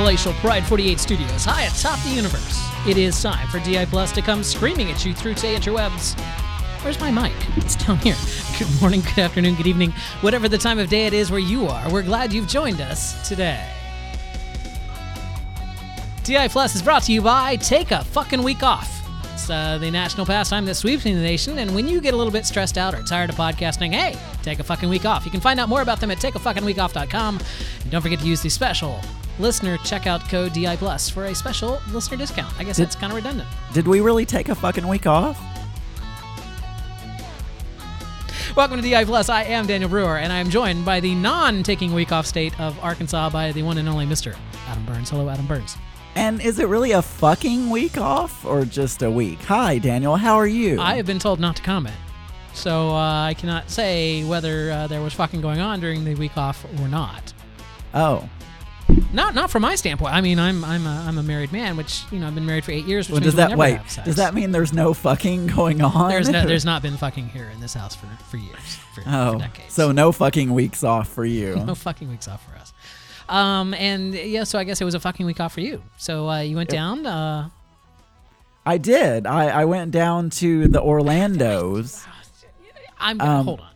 palatial Pride 48 studios, high atop the universe, it is time for DI Plus to come screaming at you through the interwebs. Where's my mic? It's down here. Good morning, good afternoon, good evening, whatever the time of day it is where you are. We're glad you've joined us today. DI Plus is brought to you by Take a Fucking Week Off. It's the national pastime that sweeps the nation, and when you get a little bit stressed out or tired of podcasting, hey, take a fucking week off. You can find out more about them at takeafuckingweekoff.com. And don't forget to use the special listener checkout code DI Plus for a special listener discount. I guess it's kind of redundant. Did we really take a fucking week off? Welcome to DI Plus. I am Daniel Brewer, and I am joined by the non-taking week off state of Arkansas by the one and only Mr. Adam Burns. Hello, Adam Burns. And is it really a fucking week off or just a week? Hi, Daniel. How are you? I have been told not to comment, so I cannot say whether there was fucking going on during the week off or not. Oh. Not from my standpoint. I mean, I'm a married man, which I've been married for 8 years. Which well, means we'll never have sex. Does that mean there's no fucking going on? There's not been fucking here in this house for years, for decades. So no fucking weeks off for you. No fucking weeks off for us. And yeah, so I guess it was a fucking week off for you. So you went down. I did. I went down to the Orlandos. Hold on.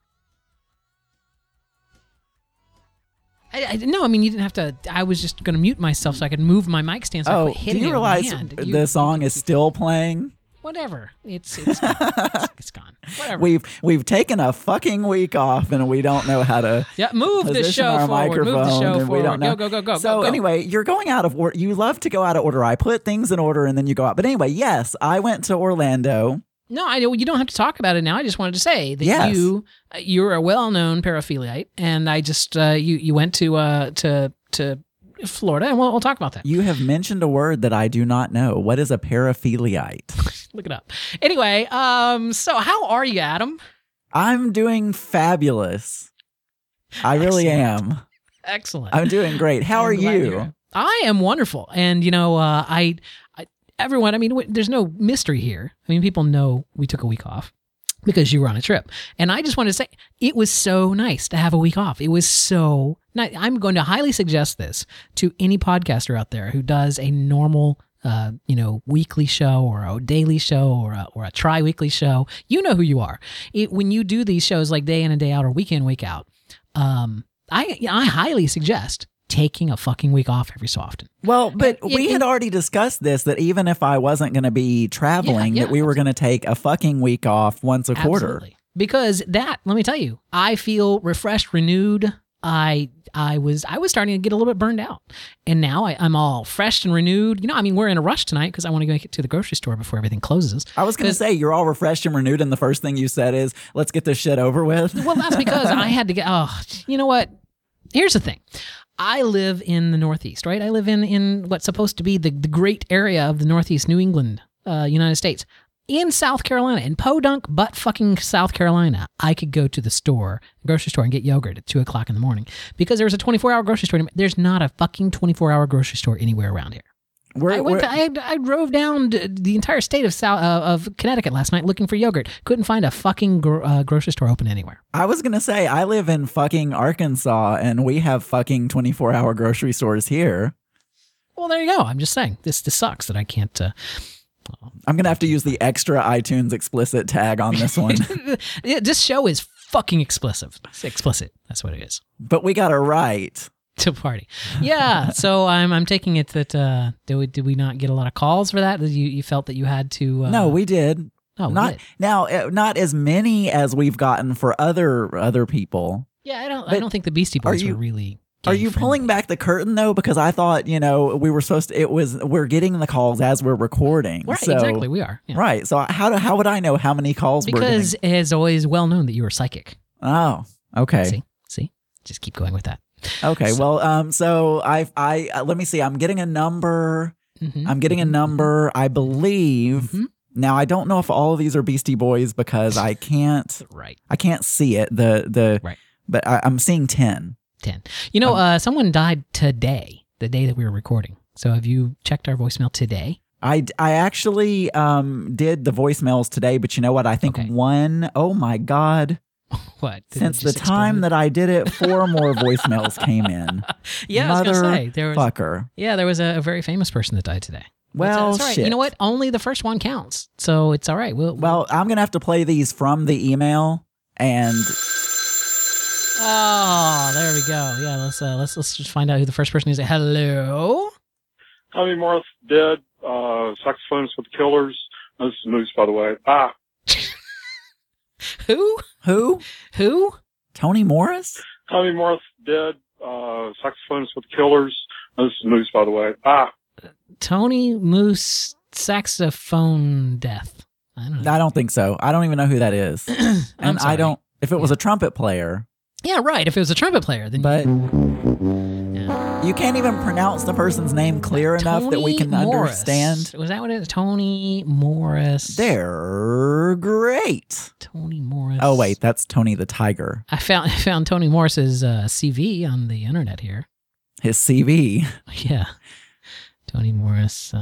No, I mean, you didn't have to. I was just going to mute myself so I could move my mic stand. So I quit hitting do you realize the song is still playing? Whatever. It's gone. It's gone. Whatever. We've taken a fucking week off and we don't know how to move the show forward. Move the show forward. Go. So anyway, you're going out of order. You love to go out of order. I put things in order and then you go out. But anyway, yes, I went to Orlando. No, you don't have to talk about it now. I just wanted to say that you're a well-known paraphiliite, and I just you went to Florida, and we'll talk about that. You have mentioned a word that I do not know. What is a paraphiliite? Look it up. Anyway, so how are you, Adam? I'm doing fabulous. I really am. Excellent. I'm doing great. How are you? I am wonderful, and everyone, I mean, there's no mystery here. I mean, people know we took a week off because you were on a trip. And I just wanted to say, it was so nice to have a week off. It was so nice. I'm going to highly suggest this to any podcaster out there who does a normal, weekly show or a daily show or a tri-weekly show. You know who you are. When you do these shows like day in and day out or week in, week out, I highly suggest taking a fucking week off every so often. Well, but we had already discussed this, that even if I wasn't going to be traveling, that we were going to take a fucking week off once a quarter. Because let me tell you, I feel refreshed, renewed. I was starting to get a little bit burned out. And now I'm all fresh and renewed. We're in a rush tonight because I want to go get to the grocery store before everything closes. I was going to say, you're all refreshed and renewed, and the first thing you said is, let's get this shit over with. Well, that's because I had to get, you know what? Here's the thing. I live in the Northeast, right? I live in what's supposed to be the great area of the Northeast, New England, United States. In South Carolina, in Podunk, butt fucking South Carolina, I could go to the grocery store, and get yogurt at 2 o'clock in the morning because there's a 24-hour grocery store. There's not a fucking 24-hour grocery store anywhere around here. I drove down the entire state of Connecticut last night looking for yogurt. Couldn't find a fucking grocery store open anywhere. I was going to say, I live in fucking Arkansas, and we have fucking 24-hour grocery stores here. Well, there you go. I'm just saying, this sucks that I can't... I'm going to have to use the extra iTunes explicit tag on this one. This show is fucking explicit. It's explicit. That's what it is. But we got it right. To party. Yeah. So I'm taking it that did we not get a lot of calls for that? You felt that you had to No, we did. Oh, not as many as we've gotten for other people. Yeah, I don't think the Beastie Boys were really Are you pulling back the curtain though? Because I thought, we were supposed to, we're getting the calls as we're recording. Right, exactly, we are. Yeah. Right. So how would I know how many calls we're getting? Because it's always well known that you are psychic. Oh, okay. See? Just keep going with that. Okay. So I let me see. I'm getting a number. Mm-hmm. I'm getting a number, I believe. Mm-hmm. Now, I don't know if all of these are Beastie Boys because I can't. Right. I can't see it. Right. But I'm seeing 10. 10. Someone died today, the day that we were recording. So have you checked our voicemail today? I actually did the voicemails today, but you know what? I think one, oh my God. What? Did it Since the just time explode? that I did it, 4 more voicemails came in. Yeah, I was gonna say there was. Fucker. Yeah, there was a very famous person that died today. Well, that's all right. shit. You know what? Only the first one counts, so it's all right. Well, I'm gonna have to play these from the email, and oh, there we go. Yeah, let's just find out who the first person is. Hello. Tommy Morris dead. Saxophonist with the Killers. This is Moose, by the way. Who? who? Tony Morris? Tommy Morris dead. Saxophonist with the Killers. This is Moose, by the way. Tony Moose saxophone death. I don't know. I don't think so. I don't even know who that is. And sorry. I don't. If it was a trumpet player, Yeah, right. If it was a trumpet player, then but yeah. you can't even pronounce the person's name clear enough that we Tony can Morris. understand. Was that what it is? Tony Morris. They're great. Tony Morris. Oh wait, that's Tony the Tiger. I found Tony Morris's CV on the internet here. His CV. Yeah. Tony Morris.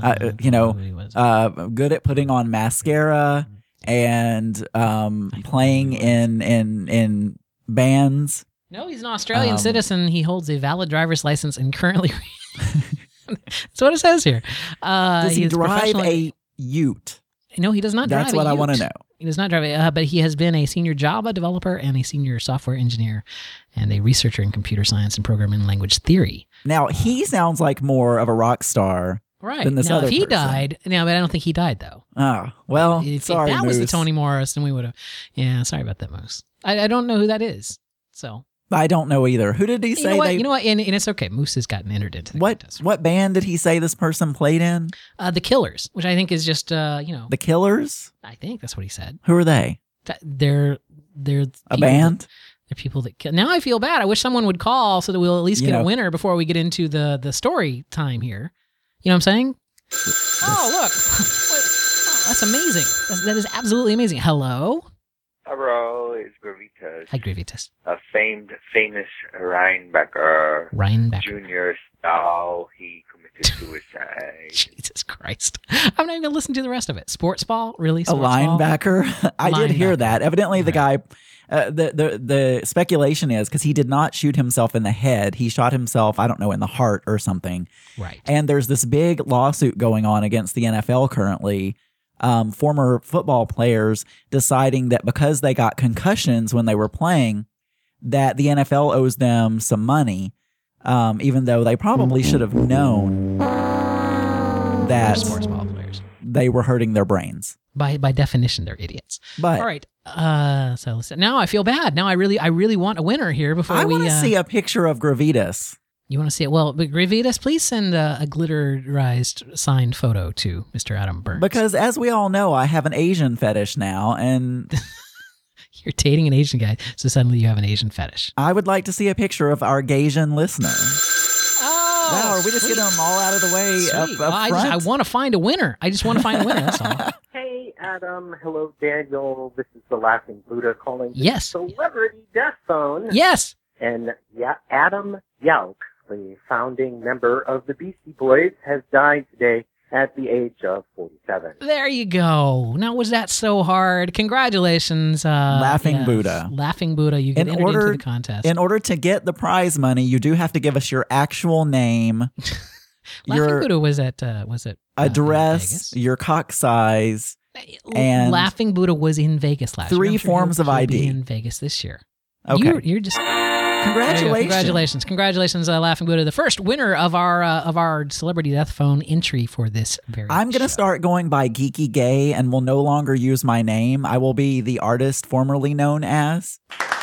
Good at putting on mascara and playing in bands. No, he's an Australian citizen. He holds a valid driver's license and currently. That's what it says here. Does he is drive professionally- a ute? No, he does not drive. That's what I want to Ute. know. He does not drive, but he has been a senior Java developer and a senior software engineer, and a researcher in computer science and programming language theory. Now he sounds like more of a rock star. Right. Than this now, other if he person. died, but I don't think he died though. Oh well, If sorry, that was the Moose. Tony Morris, then we would have. Yeah, sorry about that, Moose. I don't know who that is. So I don't know either. Who did he say? You know what? And it's okay. Moose has gotten entered into the contest. What band did he say this person played in? The Killers, which I think is just The Killers. I think that's what he said. Who are they? They're A band. They're people that kill. Now I feel bad. I wish someone would call so that we'll at least get You know. a winner before we get into the story time here. You know what I'm saying? Oh, look. Wait. Oh, that's amazing. That is absolutely amazing. Hello? Hello, it's Gravitas, Hi, Gravitas. a famous Rhinebecker Rhinebecker. Junior style. He committed suicide. Jesus Christ. I'm not even going to listen to the rest of it. Sports ball? Really? A Sports ball? linebacker. I did hear Linebacker. that. Evidently, the guy. The speculation is because he did not shoot himself in the head. He shot himself, I don't know, in the heart or something. Right. And there's this big lawsuit going on against the NFL currently. Former football players deciding that because they got concussions when they were playing, that the NFL owes them some money, even though they probably should have known They're that sports ball players. they were hurting their brains. By definition, they're idiots. But All right. So listen. Now I feel bad. Now I really want a winner here before I we. want to see a picture of Gravitas. You want to see it? Well, but Gravitas, please send a glitterized signed photo to Mr. Adam Burns. Because as we all know, I have an Asian fetish now, and You're dating an Asian guy, so suddenly you have an Asian fetish. I would like to see a picture of our Gaysian listener. Oh, Wow, are we just getting them all out of the way up Sweet. front? I want to find a winner. I just want to find a winner. That's all. Hey, Adam. Hello, Daniel. This is the Laughing Buddha calling. Yes. Celebrity Death Phone. Yes. And yeah, Adam Yauch, the founding member of the Beastie Boys, has died today at the age of 47. There you go. Now, was that so hard? Congratulations. Laughing Buddha. Laughing Buddha. You get entered into the contest. In order to get the prize money, you do have to give us your actual name, Laughing your Buddha was at address, your cock size, and Laughing Buddha was in Vegas last year. 3 I'm sure forms of he'll be ID. in Vegas this year. Okay. You're just Congratulations. Congratulations, Laughing Buddha, the first winner of our Celebrity Death Phone entry for this very I'm going to show. start going by Geeky Gay and will no longer use my name. I will be the artist formerly known as.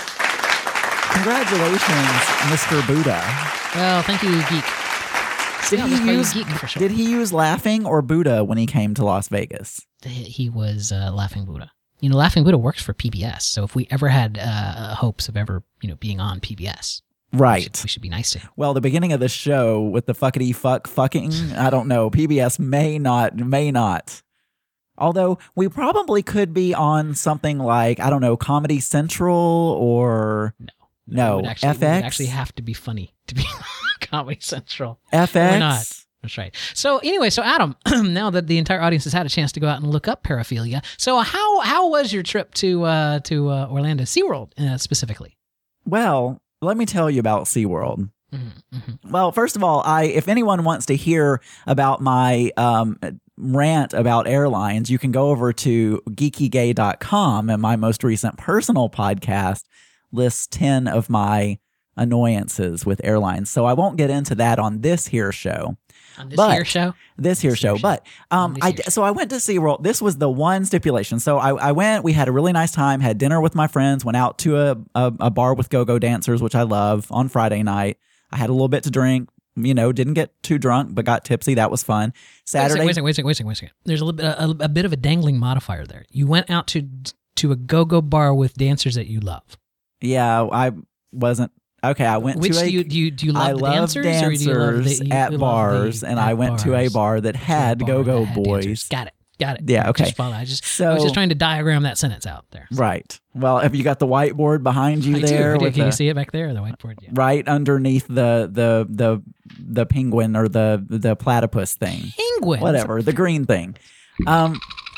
Congratulations, Mr. Buddha. Well, thank you, Geek. Did I'll just call he you use Geek for sure. Did he use laughing or Buddha when he came to Las Vegas? He was Laughing Buddha. You know, Laughing Buddha works for PBS, so if we ever had hopes of ever, being on PBS, Right. we should be nice to him. Well, the beginning of the show with the fucking, I don't know. PBS may not. Although we probably could be on something like, I don't know, Comedy Central or No, no, it would FX. actually have to be funny to be on Comedy Central. FX. We're not. That's right. So anyway, so Adam, now that the entire audience has had a chance to go out and look up paraphilia, so how was your trip to Orlando SeaWorld specifically? Well, let me tell you about SeaWorld. Mm-hmm. Well, first of all, if anyone wants to hear about my rant about airlines, you can go over to geekygay.com, and my most recent personal podcast lists 10 of my annoyances with airlines. So I won't get into that on this here show. On this here show? This here show. But so I went to SeaWorld. This was the one stipulation. So I went, we had a really nice time, had dinner with my friends, went out to a bar with go-go dancers, which I love, on Friday night. I had a little bit to drink, didn't get too drunk, but got tipsy. That was fun. Saturday. Wait a second. There's a bit of a dangling modifier there. You went out to a go-go bar with dancers that you love. Yeah, I wasn't. Okay, I went Which to a. do you love I the love dancers, or do you love at bars, and I went to a bar that had go-go boys. Dancers. Got it. Yeah, okay. Just follow. I was just trying to diagram that sentence out there. Right. Well, have you got the whiteboard behind you there? I do. Can you see it back there, the whiteboard? Yeah. Right underneath the penguin or the platypus thing. Penguin. Whatever, the green thing. Oh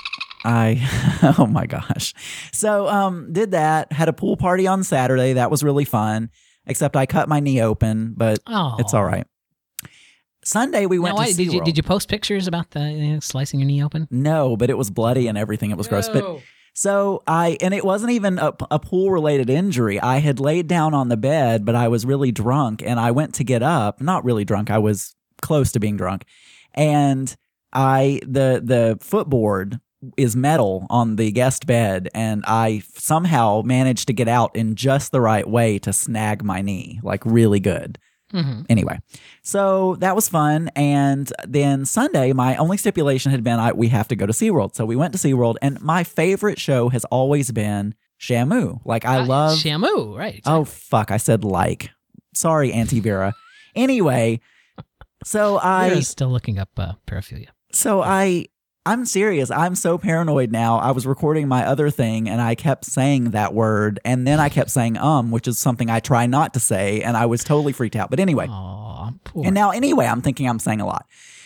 my gosh. So did that, had a pool party on Saturday. That was really fun, except I cut my knee open, but it's all right. Sunday we went to SeaWorld. Did you post pictures about the slicing your knee open? No, but it was bloody and everything. It was gross. But so and it wasn't even a pool related injury. I had laid down on the bed, but I was really drunk, and I went to get up. Not really drunk. I was close to being drunk, and the footboard is metal on the guest bed, and I somehow managed to get out in just the right way to snag my knee, like really good. Mm-hmm. Anyway, so that was fun. And then Sunday, my only stipulation had been we have to go to SeaWorld. So we went to SeaWorld, and my favorite show has always been Shamu. Like, I love Shamu, right? Exactly. Oh, fuck. I said like. Sorry, Auntie Vera. Anyway, so Vera's still looking up paraphilia. So I'm serious. I'm so paranoid now. I was recording my other thing, and I kept saying that word, and then I kept saying which is something I try not to say, and I was totally freaked out. But anyway. Poor. And now anyway, I'm thinking I'm saying a lot.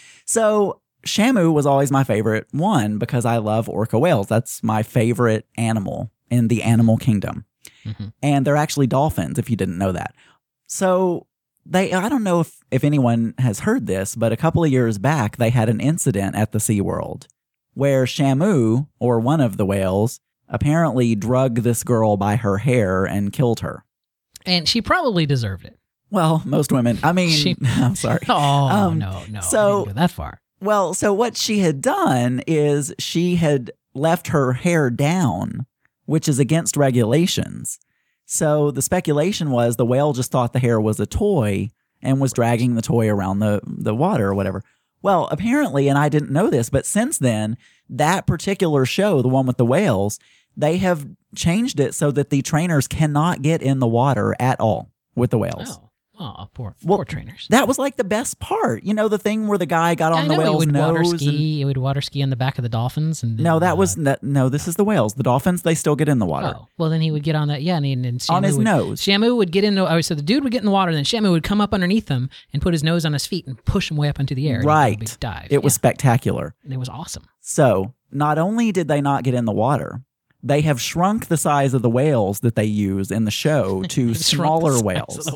So Shamu was always my favorite one because I love orca whales. That's my favorite animal in the animal kingdom. Mm-hmm. And they're actually dolphins, if you didn't know that. So I don't know if anyone has heard this, but a couple of years back, they had an incident at the SeaWorld where Shamu, or one of the whales, apparently drug this girl by her hair and killed her. And she probably deserved it. Well, most women. I mean, I'm sorry. No. So, I didn't go that far. Well, so what she had done is she had left her hair down, which is against regulations. So the speculation was the whale just thought the hair was a toy and was dragging the toy around the water or whatever. Well, apparently, and I didn't know this, but since then, that particular show, the one with the whales, they have changed it so that the trainers cannot get in the water at all with the whales. Oh, poor trainers. That was like the best part. You know, the thing where the guy got on the whale's nose. He would water ski in the back of the dolphins. And no, this is the whales. The dolphins, they still get in the water. Oh, well, then he would get on that. Yeah, and Shamu on his nose. Shamu would get in. So the dude would get in the water, and then Shamu would come up underneath him and put his nose on his feet and push him way up into the air. Right. Big dive. It was spectacular. And it was awesome. So not only did they not get in the water, they have shrunk the size of the whales that they use in the show to smaller whales.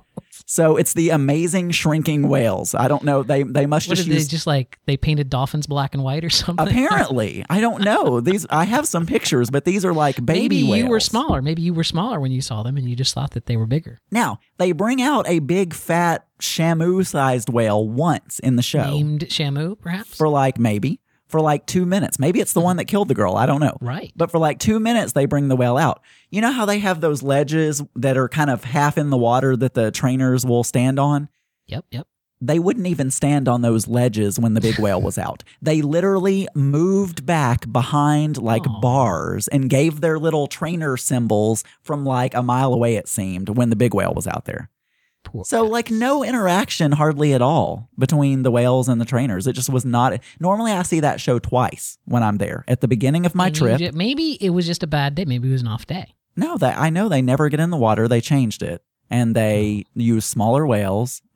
So it's the amazing shrinking whales. I don't know. They must just use... They painted dolphins black and white or something? Apparently. I don't know. I have some pictures, but these are like baby whales. Maybe you were smaller. Maybe you were smaller when you saw them and you just thought that they were bigger. Now, they bring out a big fat Shamu-sized whale once in the show. Named Shamu, perhaps? For like 2 minutes. Maybe it's the one that killed the girl. I don't know. Right. But for like 2 minutes, they bring the whale out. You know how they have those ledges that are kind of half in the water that the trainers will stand on? Yep. They wouldn't even stand on those ledges when the big whale was out. They literally moved back behind bars and gave their little trainer symbols from like a mile away, it seemed, when the big whale was out there. So like no interaction hardly at all between the whales and the trainers. It just was not. Normally I see that show twice when I'm there at the beginning of my trip. Maybe it was just a bad day. Maybe it was an off day. No, I know they never get in the water. They changed it and they use smaller whales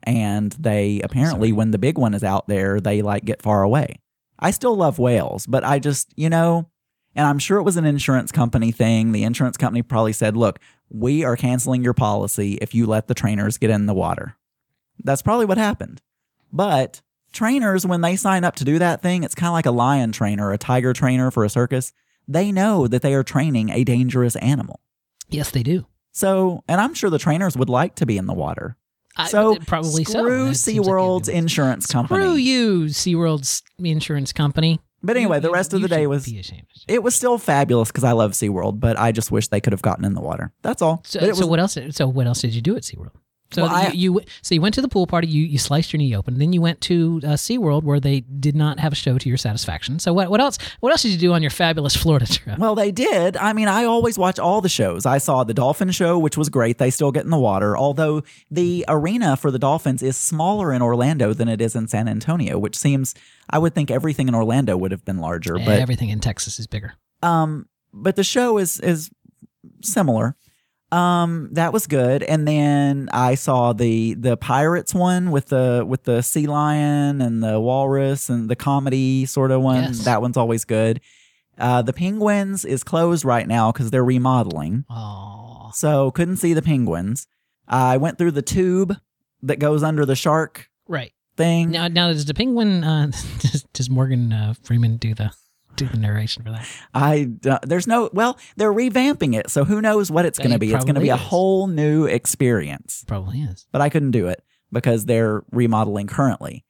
And they apparently, when the big one is out there, they like get far away. I still love whales, but I just, and I'm sure it was an insurance company thing. The insurance company probably said, look, we are canceling your policy if you let the trainers get in the water. That's probably what happened. But trainers, when they sign up to do that thing, it's kind of like a lion trainer or a tiger trainer for a circus. They know that they are training a dangerous animal. Yes, they do. So, and I'm sure the trainers would like to be in the water. So probably screw SeaWorld's insurance company. Screw you, SeaWorld's insurance company. But anyway, the rest of the day was still fabulous because I love SeaWorld, but I just wish they could have gotten in the water. That's all. So what else? So what else did you do at SeaWorld? So you went to the pool party, you sliced your knee open, then you went to SeaWorld where they did not have a show to your satisfaction. So what else did you do on your fabulous Florida trip? Well, they did. I mean, I always watch all the shows. I saw the dolphin show, which was great. They still get in the water, although the arena for the dolphins is smaller in Orlando than it is in San Antonio, which seems, I would think everything in Orlando would have been larger. But everything in Texas is bigger. But the show is similar. That was good. And then I saw the pirates one with the sea lion and the walrus and the comedy sort of one. Yes. That one's always good. The penguins is closed right now because they're remodeling. Oh, So couldn't see the penguins. I went through the tube that goes under the shark right. thing. Now does the penguin? Does Morgan Freeman do the narration for that? They're revamping it, so who knows what it's going to be. It's going to be a whole new experience. Probably is. But I couldn't do it because they're remodeling currently.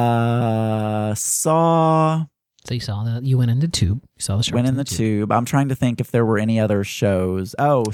So you went in the tube. You saw the shark. Went in the tube. I'm trying to think if there were any other shows.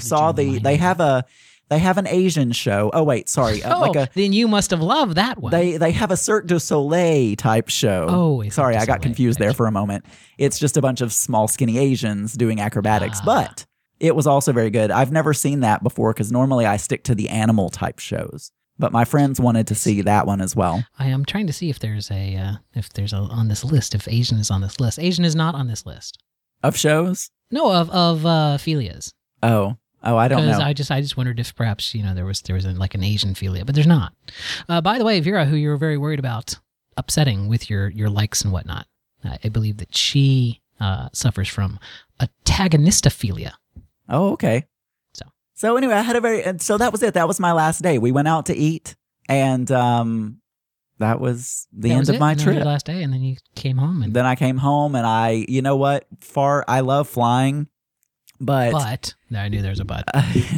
They have an Asian show. Oh wait, sorry. Then you must have loved that one. They have a Cirque du Soleil type show. Oh, sorry, I got confused there for a moment. It's just a bunch of small, skinny Asians doing acrobatics, but it was also very good. I've never seen that before because normally I stick to the animal type shows. But my friends wanted to see that one as well. I am trying to see if there's on this list, if Asian is on this list. Asian is not on this list. Of shows? No, of Philias. Oh, I don't know. I just wondered if perhaps there was like an Asian Philia, but there's not. By the way, Vera, who you were very worried about upsetting with your likes and whatnot, I believe that she suffers from antagonistophilia. Oh, okay. So anyway, I had so that was it. That was my last day. We went out to eat, and that was the end of my trip. Your last day, and then you came home. And then I came home, and I love flying. But I knew there was a but.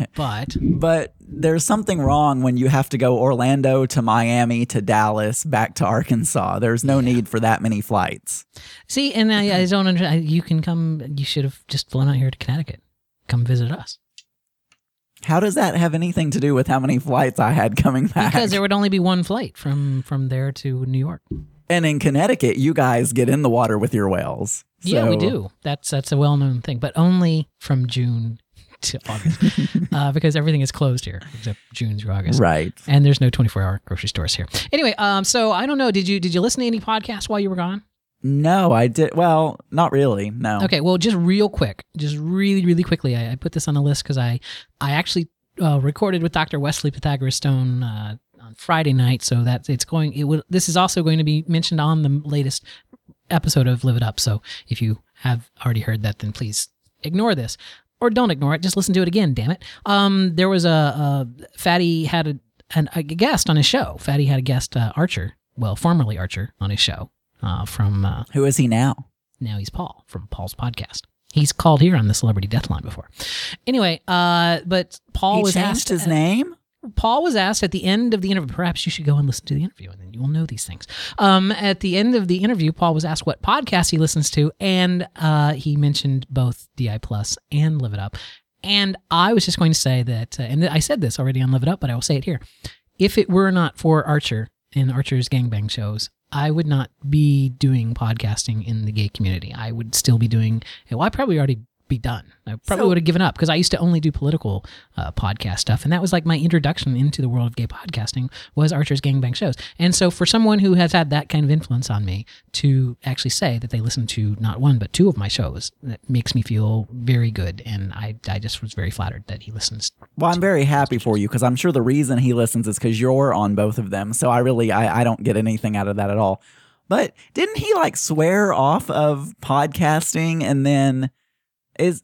But there's something wrong when you have to go Orlando to Miami to Dallas back to Arkansas. There's no need for that many flights. See, and I don't understand. You can come. You should have just flown out here to Connecticut. Come visit us. How does that have anything to do with how many flights I had coming back? Because there would only be one flight from there to New York. And in Connecticut, you guys get in the water with your whales. Yeah, we do. That's a well-known thing, but only from June to August, because everything is closed here except June through August. Right. And there's no 24-hour grocery stores here. Anyway, so I don't know. Did you listen to any podcasts while you were gone? No, I did. Well, not really. No. Okay. Well, just real quick, just really, really quickly, I put this on the list because I actually recorded with Dr. Wesley Pythagoras Stone on Friday night, so that this is also going to be mentioned on the latest episode of Live It Up. So if you have already heard that, then please ignore this or don't ignore it. Just listen to it again. Damn it. There was Fatty had a guest on his show. Fatty had a guest, Archer. Well, formerly Archer on his show. Who is he now? Now he's Paul from Paul's podcast. He's called here on the Celebrity Deathline before. Anyway, but Paul was asked his name. Paul was asked at the end of the interview. Perhaps you should go and listen to the interview, and then you will know these things. At the end of the interview, Paul was asked what podcast he listens to, and he mentioned both DI Plus and Live It Up. And I was just going to say that, and I said this already on Live It Up, but I will say it here: if it were not for Archer and Archer's gangbang shows, I would not be doing podcasting in the gay community. I would still be doing, well, I probably already be done. I probably would have given up because I used to only do political podcast stuff, and that was like my introduction into the world of gay podcasting was Archer's Gangbang shows. And so for someone who has had that kind of influence on me to actually say that they listen to not one but two of my shows, that makes me feel very good, and I just was very flattered that he listens. Well, I'm very happy for you because I'm sure the reason he listens is because you're on both of them. So I don't get anything out of that at all. But didn't he like swear off of podcasting and then is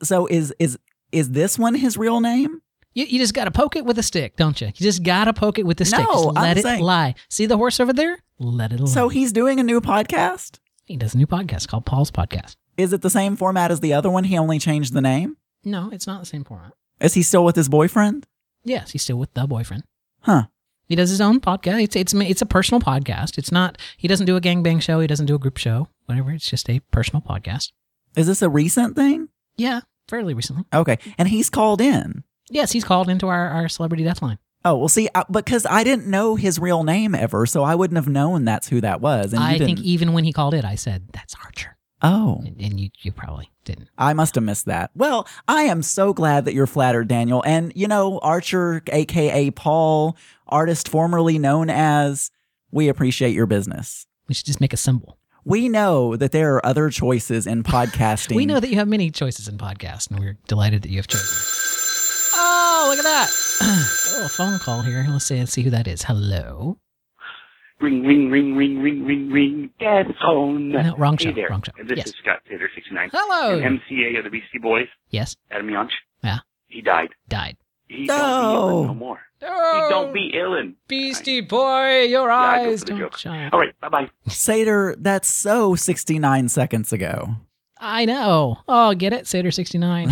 this one his real name? You just got to poke it with a stick, don't you? You just got to poke it with the stick. No, just let it lie. See the horse over there? Let it lie. So he's doing a new podcast? He does a new podcast called Paul's Podcast. Is it the same format as the other one? He only changed the name? No, it's not the same format. Is he still with his boyfriend? Yes, he's still with the boyfriend. Huh. He does his own podcast. It's a personal podcast. It's not. He doesn't do a gangbang show. He doesn't do a group show. Whatever. It's just a personal podcast. Is this a recent thing? Yeah, fairly recently. Okay, and he's called in. Yes, he's called into our Celebrity Death Line. Oh, well, see, because I didn't know his real name ever, so I wouldn't have known that's who that was. And I think even when he called it, I said, that's Archer. Oh. And you probably didn't. I must have missed that. Well, I am so glad that you're flattered, Daniel. And, Archer, a.k.a. Paul, artist formerly known as, we appreciate your business. We should just make a symbol. We know that there are other choices in podcasting. We know that you have many choices in podcasts, and we're delighted that you have chosen. Oh, look at that. Oh, a phone call here. Let's see who that is. Hello. Ring, ring, ring, ring, ring, ring, ring. Dead phone. No, wrong show. Hey there. Wrong show. This Yes. is Scott Taylor, 69. Hello. An MCA of the Beastie Boys. Yes. Adam Yonch. Yeah. He died. Died. He don't be illin' no more. He don't be illin'. Beastie boy, your I go eyes for the don't joke. shine. All right, bye-bye. Seder, that's so 69 seconds ago. I know. Oh, get it? Seder 69.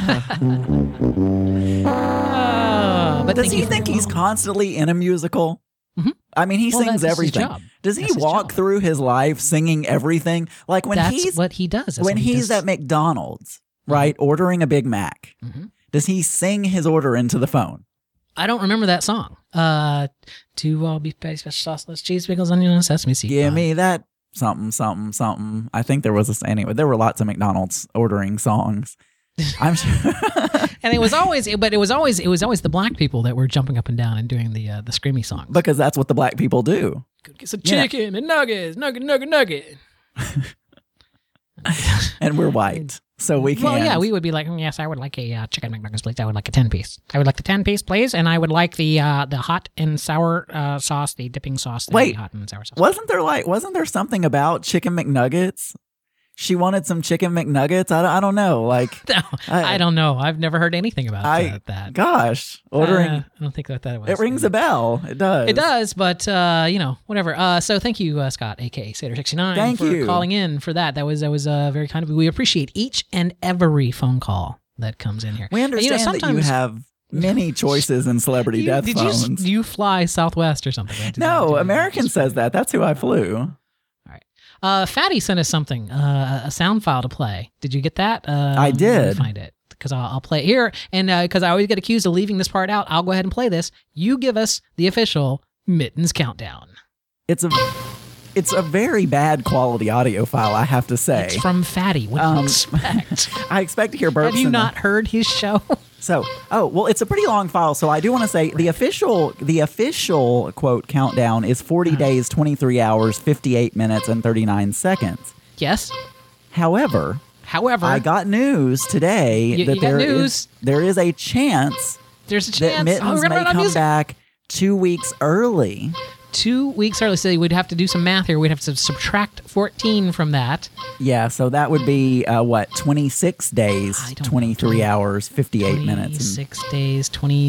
But Does he think he's constantly in a musical? Mm-hmm. I mean, he sings that's his everything. job. Does he That's his walk job. through his life singing everything? Like when That's what he does. That's when what he he's does. at McDonald's, right, ordering a Big Mac, does he sing his order into the phone? I don't remember that song. 2 all beef patty, special sauce, cheese, pickles, onion, and sesame seed. Give me that something, something, something. I think there was anyway. There were lots of McDonald's ordering songs. I'm sure. And it was always the black people that were jumping up and down and doing the screamy songs. Because that's what the black people do. Get some chicken and nuggets, nugget. And we're white, so we can. Well, yeah, we would be like, yes, I would like a chicken McNuggets, please. I would like a 10-piece. I would like the 10-piece, please, and I would like the hot and sour sauce, the dipping sauce. Wait, hot and sour sauce. Wasn't there something about chicken McNuggets? She wanted some chicken McNuggets. I don't know. Like, No, I don't know. I've never heard anything about that. Gosh, ordering. I don't think that was. It rings a bell. It does. It does, but whatever. So thank you, Scott, aka Sater69, Thank for you. calling in for that. That was very kind of you. We appreciate each and every phone call that comes in here. We understand that you sometimes- have many choices in celebrity death phones. You fly Southwest or something? Right? No, American says that. That's who I flew. Fatty sent us something, a sound file to play. Did you get that? I did. Let me find it because I'll play it here. And because I always get accused of leaving this part out, I'll go ahead and play this. You give us the official Mittens countdown. It's a very bad quality audio file, I have to say. It's from Fatty. What do you expect? I expect to hear burps. Have you not heard his show? So, it's a pretty long file. So I do want to say the official quote countdown is 40 days, 23 hours, 58 minutes, and 39 seconds. Yes. However, I got news today that there is a chance there's a that chance Mittens may come back 2 weeks early. 2 weeks early. So we'd have to do some math here. We'd have to subtract 14 from that. Yeah, so that would be 26 days, 23 hours, 58 minutes. 26 days,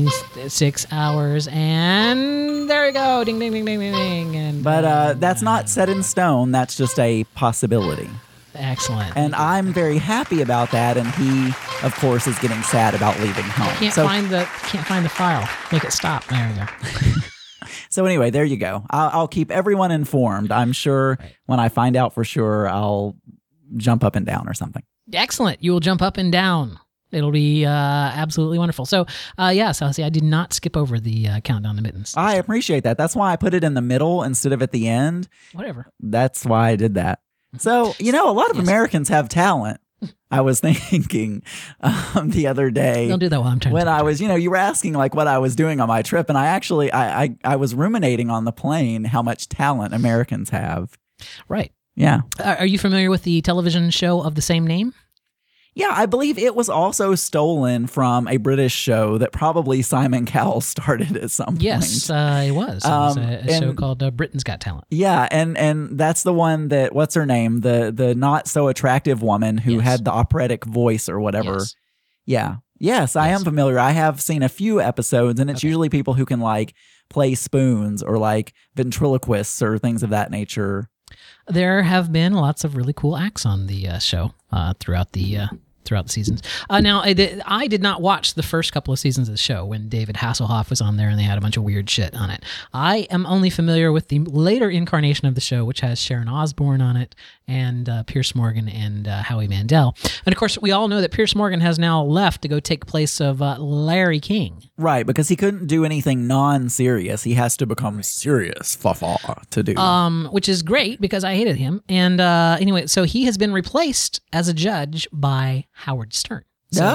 26 hours, and there we go. Ding, ding, ding, ding, ding, ding. And, But that's not set in stone. That's just a possibility. Excellent. And I'm very happy about that. And he, of course, is getting sad about leaving home. Can't find the file. Make it stop. There we go. So anyway, there you go. I'll keep everyone informed. I'm sure when I find out for sure, I'll jump up and down or something. Excellent. You will jump up and down. It'll be absolutely wonderful. So, so see, I did not skip over the countdown to Mittens. I appreciate that. That's why I put it in the middle instead of at the end. Whatever. That's why I did that. So, a lot of Americans have talent. I was thinking the other day. Don't do that while I'm trying when to I was, you were asking like what I was doing on my trip, and I actually I was ruminating on the plane how much talent Americans have. Right. Yeah. Are you familiar with the television show of the same name? Yeah, I believe it was also stolen from a British show that probably Simon Cowell started at some point. Yes, it was. It was a show called Britain's Got Talent. Yeah, and that's the one that, what's her name? The not so attractive woman who had the operatic voice or whatever. Yes. Yeah. Yes, I am familiar. I have seen a few episodes, and it's usually people who can like play spoons or like ventriloquists or things of that nature. There have been lots of really cool acts on the show throughout the seasons. Now, I did not watch the first couple of seasons of the show when David Hasselhoff was on there and they had a bunch of weird shit on it. I am only familiar with the later incarnation of the show, which has Sharon Osbourne on it and Pierce Morgan and Howie Mandel. And of course, we all know that Pierce Morgan has now left to go take place of Larry King. Right, because he couldn't do anything non-serious. He has to become serious to do. Which is great because I hated him. And anyway, so he has been replaced as a judge by Howard Stern.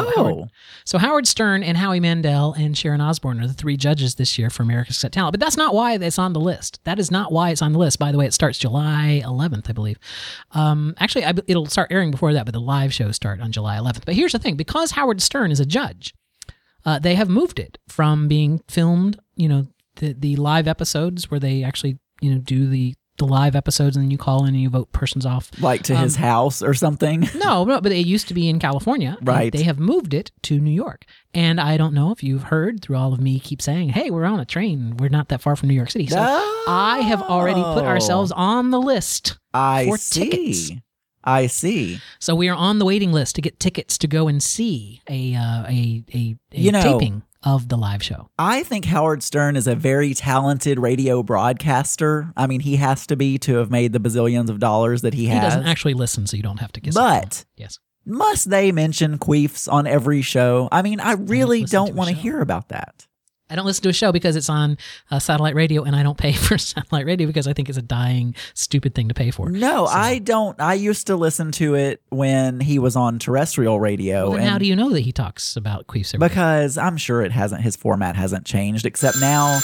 So Howard Stern and Howie Mandel and Sharon Osbourne are the three judges this year for America's Got Talent. But that's not why it's on the list. That is not why it's on the list. By the way, it starts July 11th, I believe. Actually, it'll start airing before that, but the live shows start on July 11th. But here's the thing. Because Howard Stern is a judge, they have moved it from being filmed, the live episodes where they actually, do the live episodes and then you call in and you vote persons off. Like to his house or something? No, but it used to be in California. Right. They have moved it to New York. And I don't know if you've heard through all of me keep saying, hey, we're on a train. We're not that far from New York City. So I have already put ourselves on the list for tickets. I see. So we are on the waiting list to get tickets to go and see a taping of the live show. I think Howard Stern is a very talented radio broadcaster. I mean, he has to be to have made the bazillions of dollars that he has. He doesn't actually listen, so you don't have to guess. But yes, must they mention queefs on every show? I mean, I really don't want to hear about that. I don't listen to a show because it's on satellite radio, and I don't pay for satellite radio because I think it's a dying, stupid thing to pay for. No, I don't. I used to listen to it when he was on terrestrial radio. Well, then how do you know that he talks about queefs every day? Because I'm sure it hasn't. His format hasn't changed, except now.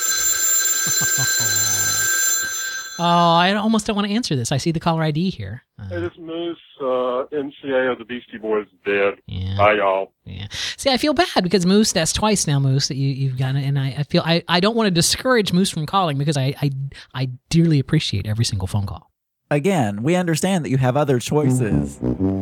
I almost don't want to answer this. I see the caller ID here. Hey, this Moose, MCA of the Beastie Boys is dead. Yeah. Bye, y'all. Yeah. See, I feel bad because Moose, that's twice now, Moose, that you've gotten it. And I feel I don't want to discourage Moose from calling because I dearly appreciate every single phone call. Again, we understand that you have other choices.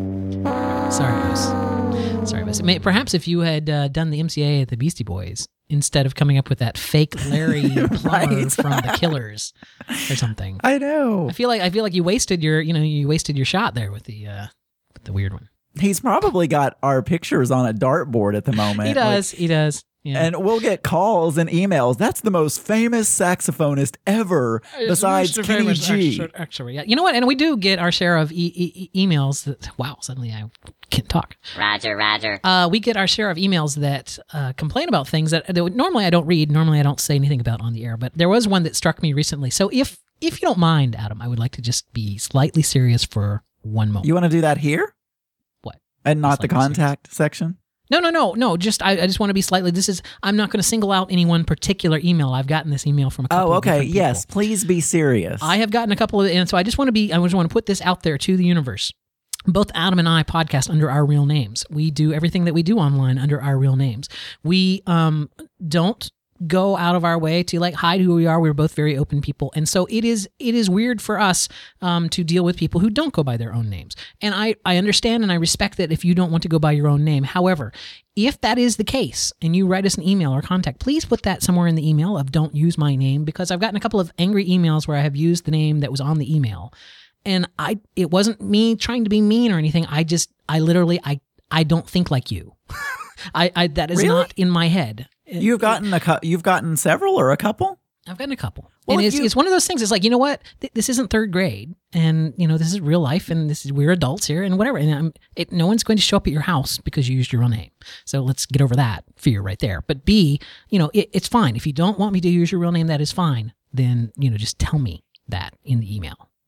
Sorry, Moose. Perhaps if you had done the MCA at the Beastie Boys instead of coming up with that fake Larry Plummer from the Killers or something. I know. I feel like you wasted your shot there with the weird one. He's probably got our pictures on a dartboard at the moment. He does. Yeah. And we'll get calls and emails. That's the most famous saxophonist ever, besides Kenny G. Actually, yeah. You know what? And we do get our share of emails. Wow, suddenly I can't talk. Roger. We get our share of emails that complain about things that normally I don't read. Normally I don't say anything about on the air. But there was one that struck me recently. So if you don't mind, Adam, I would like to just be slightly serious for one moment. You want to do that here? What? And not the contact section? No. Just I just want to be slightly. I'm not going to single out any one particular email. I've gotten this email from a couple of different people. Yes, please be serious. I have gotten a couple of, and so I just want to put this out there to the universe. Both Adam and I podcast under our real names. We do everything that we do online under our real names. We don't go out of our way to hide who we are. We're both very open people. And so it is weird for us to deal with people who don't go by their own names. And I understand and I respect that if you don't want to go by your own name. However, if that is the case and you write us an email or contact, please put that somewhere in the email of don't use my name, because I've gotten a couple of angry emails where I have used the name that was on the email. And it wasn't me trying to be mean or anything. I literally don't think like you. That is not in my head. You've gotten several or a couple? I've gotten a couple. Well, and it's one of those things. It's like, you know what? This isn't third grade, and this is real life, and we're adults here, and whatever. And no one's going to show up at your house because you used your real name. So let's get over that fear right there. But B, it's fine if you don't want me to use your real name. That is fine. Then just tell me that in the email.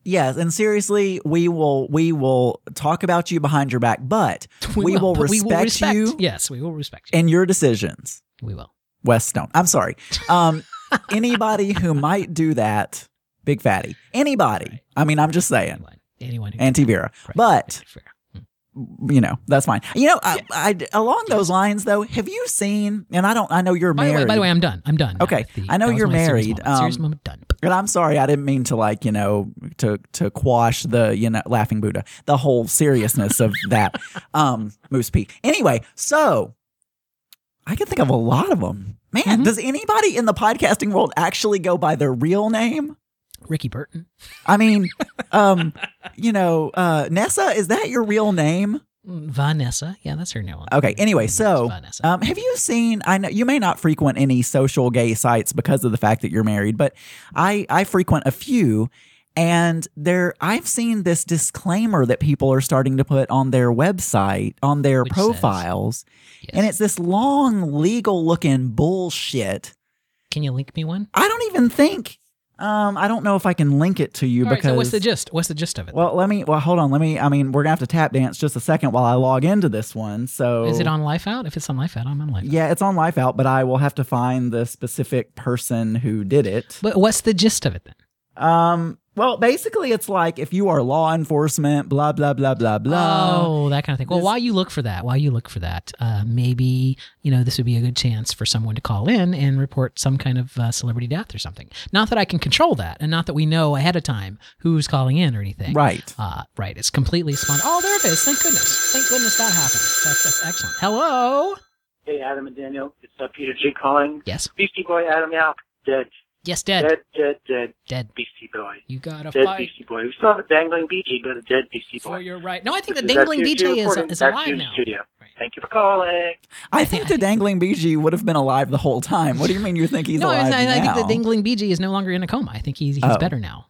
Yes, and seriously, we will talk about you behind your back, but we will respect you. Yes, we will respect you. And your decisions. We will. Wes Stone. I'm sorry. Anybody who might do that, big fatty. Anybody. Right. I mean, I'm just saying. Anyone who Auntie Vera. Right. But Fair. that's fine. I along those lines though, have you seen? And I know you're married. By the way, I'm done. I'm done. Okay, I know you're married. Serious moment. Done. And I'm sorry, I didn't mean to to quash the laughing Buddha, the whole seriousness of that Moose P. Anyway, so I can think of a lot of them. Man, does anybody in the podcasting world actually go by their real name? Ricky Burton. I mean, Nessa, is that your real name? Vanessa. Yeah, that's her name. Okay. Anyway, so Vanessa. have you seen? I know you may not frequent any social gay sites because of the fact that you're married, but I frequent a few, and I've seen this disclaimer that people are starting to put on their website, on their Which profiles, Yes. and it's this long legal looking bullshit. Can you link me one? I don't even think. I don't know if I can link it to you All right, because so what's the gist? What's the gist of it? Well, hold on. I mean, we're gonna have to tap dance just a second while I log into this one. So Is it on Life Out? If it's on Life Out, I'm on Life Out. Yeah, it's on Life Out, but I will have to find the specific person who did it. But what's the gist of it then? Well, basically, it's like if you are law enforcement, blah blah blah blah blah. Oh, that kind of thing. Well, while you look for that, maybe this would be a good chance for someone to call in and report some kind of celebrity death or something. Not that I can control that, and not that we know ahead of time who's calling in or anything. Right. Right. It's completely spontaneous. Oh, there it is. Thank goodness. Thank goodness that happened. That's excellent. Hello. Hey, Adam and Daniel. It's Peter G calling. Yes. Beastie Boy Adam Yauch. Dead. Yes, dead. Dead. Beastie Boy. You gotta Dead fight Beastie Boy. We still have a dangling BG, but a dead Beastie Boy. for your right. No, I think the That's dangling you BJ recording. is That's alive you in now. Studio. Right. Thank you for calling. I think the dangling BG would have been alive the whole time. What do you mean you think he's No, alive I think now? the dangling BG is no longer in a coma. I think he's better now.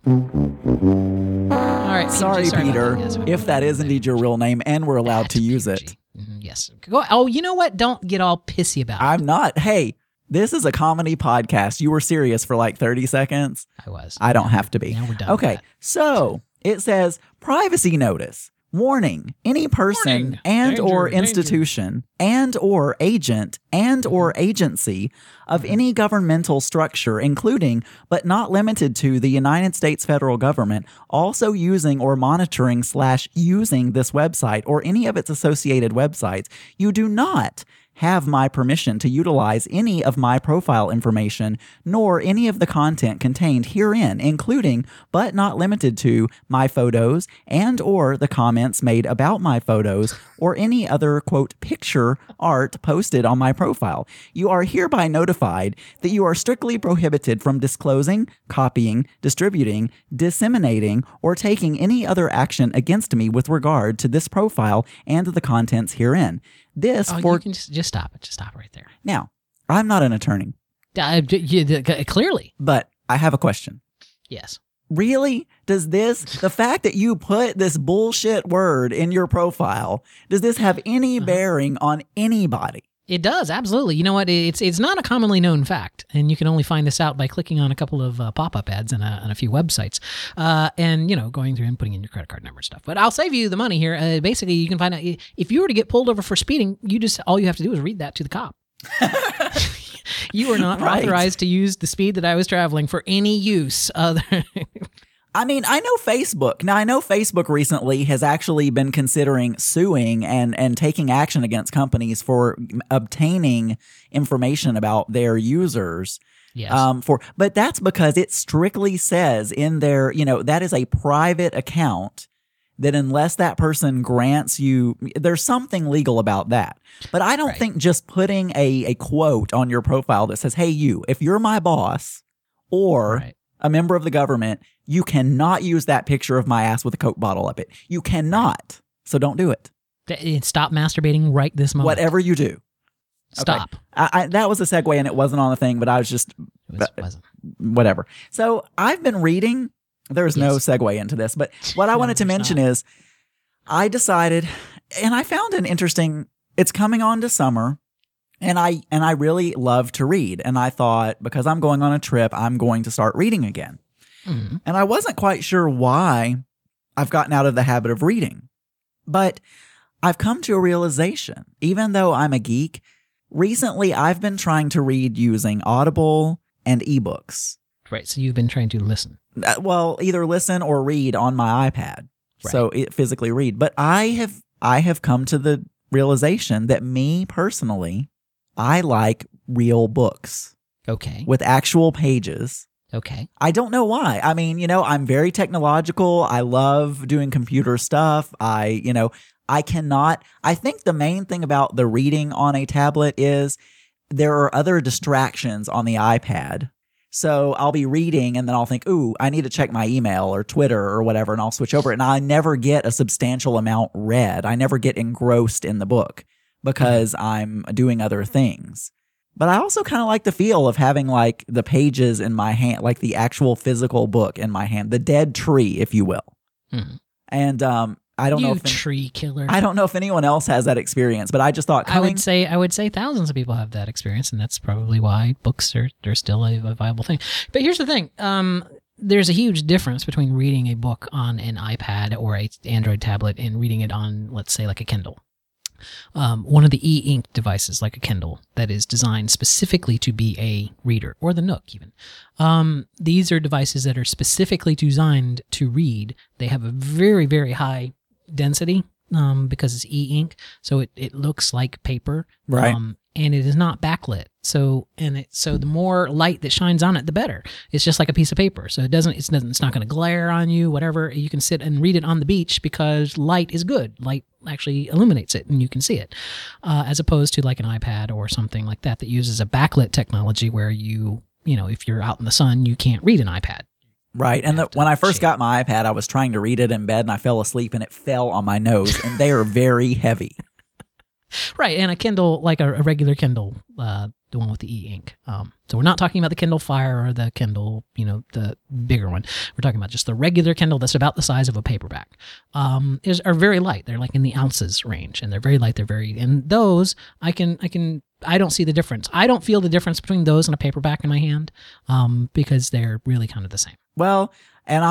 All right. Sorry, Peter, about that. Yes, if that is indeed your real name and we're allowed to use it. Yes. Oh, you know what? Don't get all pissy about it. I'm not. Hey, this is a comedy podcast. You were serious for like 30 seconds. I was. I don't have to be. Now we're done. Okay, with that. so it says privacy notice. Warning, any person Warning. and or Danger, institution and or agent and or agency of any governmental structure, including but not limited to the United States federal government, also using or monitoring / using this website or any of its associated websites, you do not have my permission to utilize any of my profile information, nor any of the content contained herein, including, but not limited to, my photos and or the comments made about my photos or any other, quote, picture art posted on my profile. You are hereby notified that you are strictly prohibited from disclosing, copying, distributing, disseminating, or taking any other action against me with regard to this profile and the contents herein. This you can just stop it. Just stop right there. Now, I'm not an attorney, Clearly. but I have a question. Yes. Really? Does the fact that you put this bullshit word in your profile, does this have any bearing on anybody? It does, absolutely. You know what? It's not a commonly known fact, and you can only find this out by clicking on a couple of pop-up ads and a few websites, and going through and putting in your credit card number and stuff. But I'll save you the money here. Basically, you can find out if you were to get pulled over for speeding, all you have to do is read that to the cop. You are not Right. authorized to use the speed that I was traveling for any use other. I mean, I know Facebook. Now, I know Facebook recently has actually been considering suing and taking action against companies for obtaining information about their users. Yes. But that's because it strictly says in their, that is a private account, that unless that person grants you, there's something legal about that. But I don't think just putting a quote on your profile that says, hey, if you're my boss or a member of the government, you cannot use that picture of my ass with a Coke bottle up it. You cannot. So don't do it. Stop masturbating right this moment. Whatever you do. Stop. Okay. That was a segue and it wasn't on the thing, but I was just, Wasn't. whatever. So I've been reading. There's no segue into this, but what I wanted to mention is I decided, and I found an interesting, it's coming on to summer, and I really love to read. And I thought, because I'm going on a trip, I'm going to start reading again. Mhm. And I wasn't quite sure why I've gotten out of the habit of reading. But I've come to a realization, even though I'm a geek, recently I've been trying to read using Audible and ebooks. Right. So you've been trying to listen. Well, either listen or read on my iPad. So physically read. But I have come to the realization that me personally, I like real books Okay. with actual pages. Okay. I don't know why. I mean, I'm very technological. I love doing computer stuff. I think the main thing about the reading on a tablet is there are other distractions on the iPad. So I'll be reading and then I'll think, ooh, I need to check my email or Twitter or whatever, and I'll switch over. And I never get a substantial amount read. I never get engrossed in the book because I'm doing other things. But I also kind of like the feel of having like the pages in my hand, like the actual physical book in my hand, the dead tree, if you will. Hmm. And I don't know if tree killer. I don't know if anyone else has that experience, but I just thought I would say thousands of people have that experience, and that's probably why books they're still a viable thing. But here's the thing. There's a huge difference between reading a book on an iPad or a Android tablet and reading it on, let's say, like a Kindle. One of the e-ink devices, like a Kindle, that is designed specifically to be a reader, or the Nook even. These are devices that are specifically designed to read. They have a very, very high density because it's e-ink, so it looks like paper, right? And it is not backlit. So the more light that shines on it, the better. It's just like a piece of paper. So it's not going to glare on you, whatever. You can sit and read it on the beach because light is good. Light actually illuminates it and you can see it. As opposed to like an iPad or something like that uses a backlit technology where if you're out in the sun, you can't read an iPad. Right. And when I first got my iPad, I was trying to read it in bed and I fell asleep and it fell on my nose, and they are very heavy. Right, and a Kindle, like a regular Kindle, the one with the e-ink. So we're not talking about the Kindle Fire or the Kindle, the bigger one. We're talking about just the regular Kindle that's about the size of a paperback. Are very light. They're like in the ounces range, and they're very light. And those I don't see the difference. I don't feel the difference between those and a paperback in my hand, because they're really kind of the same. Well, and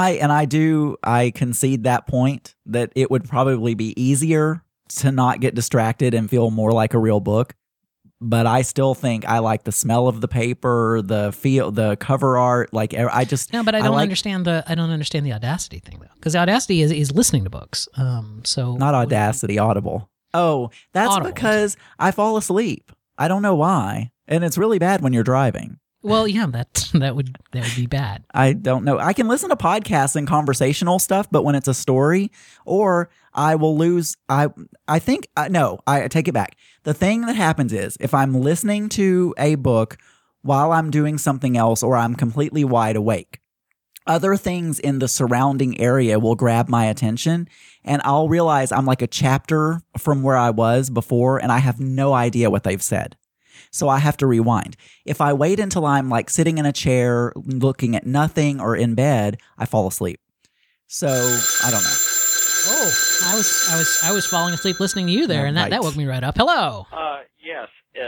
I concede that point that it would probably be easier to not get distracted and feel more like a real book. But I still think I like the smell of the paper, the feel, the cover art. Like I just no, but I don't understand the Audacity thing though, because Audacity is listening to books. So not Audacity, Audible. Oh, that's Audible. Because I fall asleep. I don't know why, and it's really bad when you're driving. Well, yeah, that would be bad. I don't know. I can listen to podcasts and conversational stuff, but when it's a story, or I will lose. I take it back. The thing that happens is if I'm listening to a book while I'm doing something else, or I'm completely wide awake, other things in the surrounding area will grab my attention, and I'll realize I'm like a chapter from where I was before, and I have no idea what they've said. So I have to rewind. If I wait until I'm like sitting in a chair looking at nothing or in bed, I fall asleep. So I don't know. Oh, I was falling asleep listening to you there, and that woke me right up. Hello. Yes.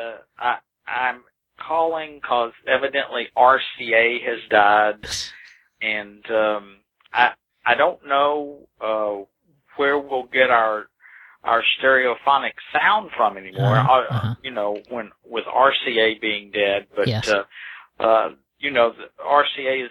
I'm calling because evidently RCA has died, and I don't know where we'll get our stereophonic sound from anymore, when with RCA being dead, but, yes. The RCA is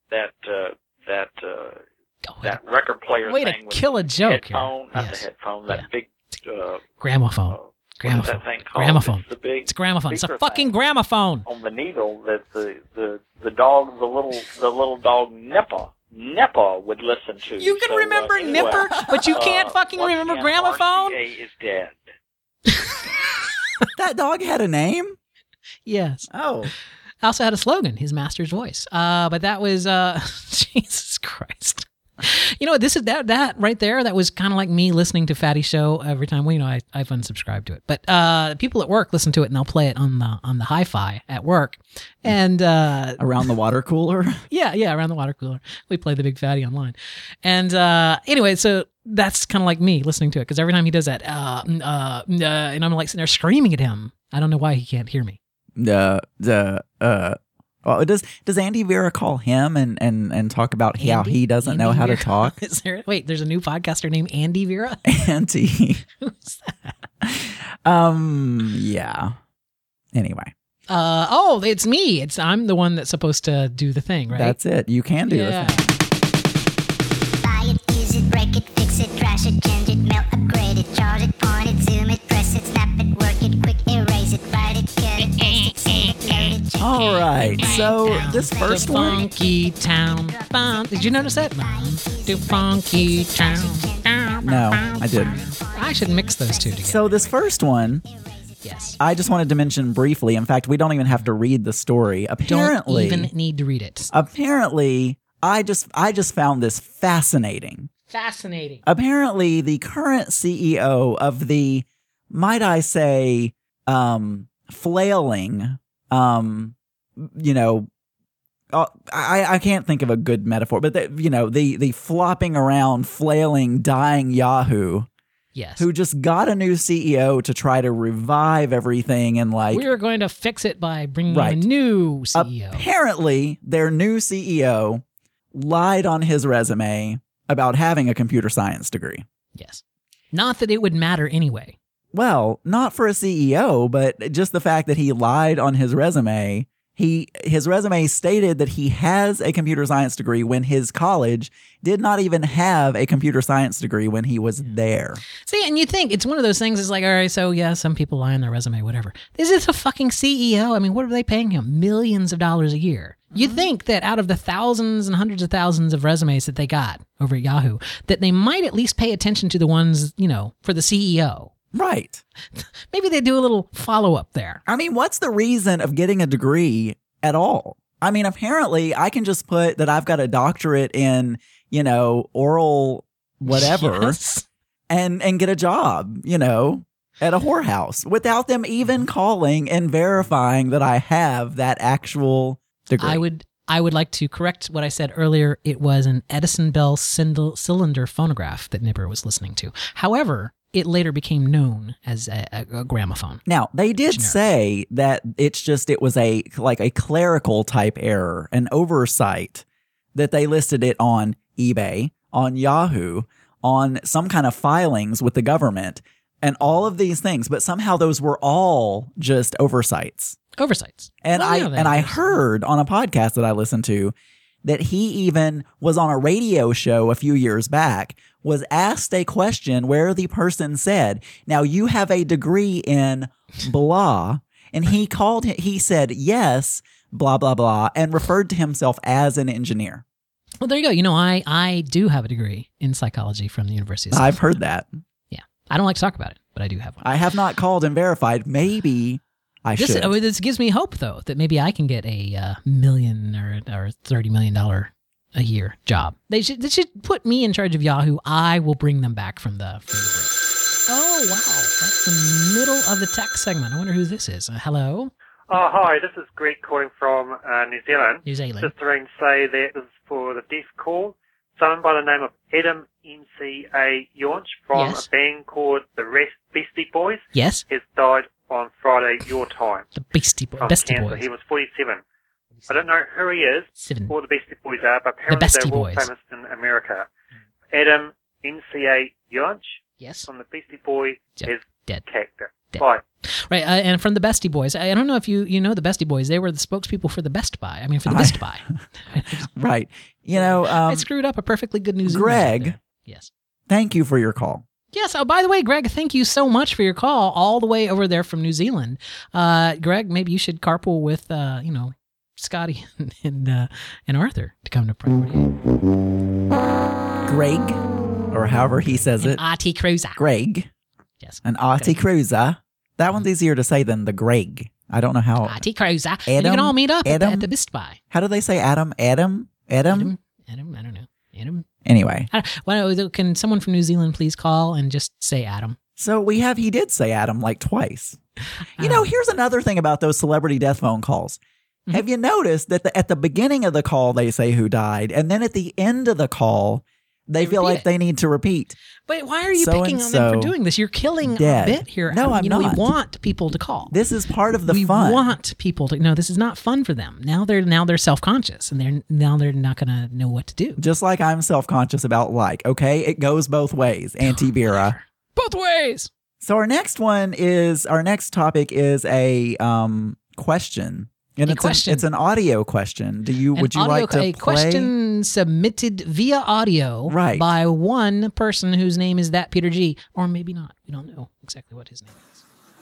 that record player way thing to kill a joke headphone, here. not the headphone, that big, gramophone. What is that thing called? Gramophone. It's a gramophone. It's a fucking gramophone. On the needle that the dog, the little dog Nipper would listen to. You can remember Nipper, but you can't fucking remember gramophone? RCA is dead. That dog had a name? Yes. Oh. Also had a slogan, his master's voice. But that was, Jesus Christ. You know what, this is that right there, that was kind of like me listening to Fatty's show every time. Well, I've unsubscribed to it. But people at work listen to it, and they'll play it on the hi-fi at work. And around the water cooler? Yeah, around the water cooler. We play the Big Fatty online. And anyway, so that's kind of like me listening to it, because every time he does that, and I'm like sitting there screaming at him. I don't know why he can't hear me. Well, does Andy Vera call him and talk about how Andy? he doesn't know Andy how to Vera? talk? Is there? Wait, there's a new podcaster named Andy Vera. Andy. Who's that? Yeah. Anyway, Oh, it's me. I'm the one that's supposed to do the thing, right? that's it. You can do yeah. the thing. Buy it, use it, break it, fix it, trash it, change it, melt, upgrade it, charge it, point it, zoom it, press it, snap it, work it, quick erase it, write it, cut it, paste it, save it, load it, check All it. right. So this The first one, funky town. Did you notice that? The funky town. No, I didn't. I should mix those two together. So this first one, Yes. I just wanted to mention briefly. In fact, we don't even have to read the story. Apparently, Don't even need to read it. apparently, I just found this fascinating. Fascinating. Apparently, the current CEO of the, might I say, flailing, I can't think of a good metaphor, but the flopping around, flailing, dying Yahoo, Yes. who just got a new CEO to try to revive everything and We're going to fix it by bringing in Right. a new CEO. apparently their new CEO lied on his resume about having a computer science degree. Yes. Not that it would matter anyway. Well, not for a CEO, but just the fact that he lied on his resume. His resume stated that he has a computer science degree when his college did not even have a computer science degree when he was there. See, and you think it's one of those things. It's like, all right, so yeah, some people lie on their resume, whatever. This is a fucking CEO. I mean, what are they paying him? Millions of dollars a year. You'd think that out of the thousands and hundreds of thousands of resumes that they got over at Yahoo, that they might at least pay attention to the ones, for the CEO. Right. Maybe they do a little follow-up there. I mean, what's the reason of getting a degree at all? I mean, apparently I can just put that I've got a doctorate in, oral whatever Yes. and get a job, at a whorehouse without them even calling and verifying that I have that actual degree. I would like to correct what I said earlier. It was an Edison Bell cylinder phonograph that Nipper was listening to. However, it later became known as a gramophone. Now, they did Generic. say that it was a clerical type error, an oversight, that they listed it on eBay, on Yahoo, on some kind of filings with the government, and all of these things, but somehow those were all just oversights. Oversights. And Well, yeah, I that is. heard on a podcast that I listened to that he even was on a radio show a few years back, was asked a question where the person said, now you have a degree in blah, and he said, yes, blah, blah, blah, and referred to himself as an engineer. Well, there you go. I do have a degree in psychology from the University of I've heard that. Yeah. I don't like to talk about it, but I do have one. I have not called and verified. Maybe I should. This gives me hope, though, that maybe I can get a $1 million or $30 million a year job. They should put me in charge of Yahoo. I will bring them back from the break. Oh, wow. That's the middle of the tech segment. I wonder who this is. Hello? Hi, this is Greg calling from New Zealand. New Zealand. Just ringing to say that this is for the deaf call. Someone by the name of Adam MCA Yaunch from Yes. a band called the Beastie Boys Yes? has died on Friday your time The Beastie from Bestie cancer. Boys. He was 47. I don't know who he is Seven. or the Beastie Boys are, but apparently Bestie they're all Boys. famous in America. Adam MCA Yaunch Yes? from the Beastie Boys is Dead. character. Dead. Bye. Right, and from the Bestie Boys. I don't know if you know the Bestie Boys. They were the spokespeople for the Best Buy. I mean, for the Best Buy. Right. I screwed up a perfectly good New Zealand. Greg. there. Yes. Thank you for your call. Yes. Oh, by the way, Greg, thank you so much for your call all the way over there from New Zealand. Greg, maybe you should carpool with, Scotty and Arthur to come to Pride 48. Greg, or however he says it. RT Cruiser. Greg. Yes. An RT Cruiser. That one's easier to say than the Greg. I don't know how. RT Cruiser. And you can all meet up at the Best Buy. How do they say Adam? Adam? Adam? Adam? I don't know. Adam? Anyway. Can someone from New Zealand please call and just say Adam? So he did say Adam like twice. Here's another thing about those celebrity death phone calls. Mm-hmm. Have you noticed that at the beginning of the call, they say who died, and then at the end of the call, They feel repeat like it. they need to repeat. But why are you picking on them for doing this? You're killing dead. a bit here. No, I'm not. We want people to call. This is part of the we fun. want people to. No, this is not fun for them. Now they're self-conscious, and they're not going to know what to do. Just like I'm self-conscious about like, okay, it goes both ways, Anti-Bira. Both ways. So our next topic is a question. And it's an audio question. Would you like to play? A question submitted via audio by one person whose name is that Peter G, or maybe not. We don't know exactly what his name is.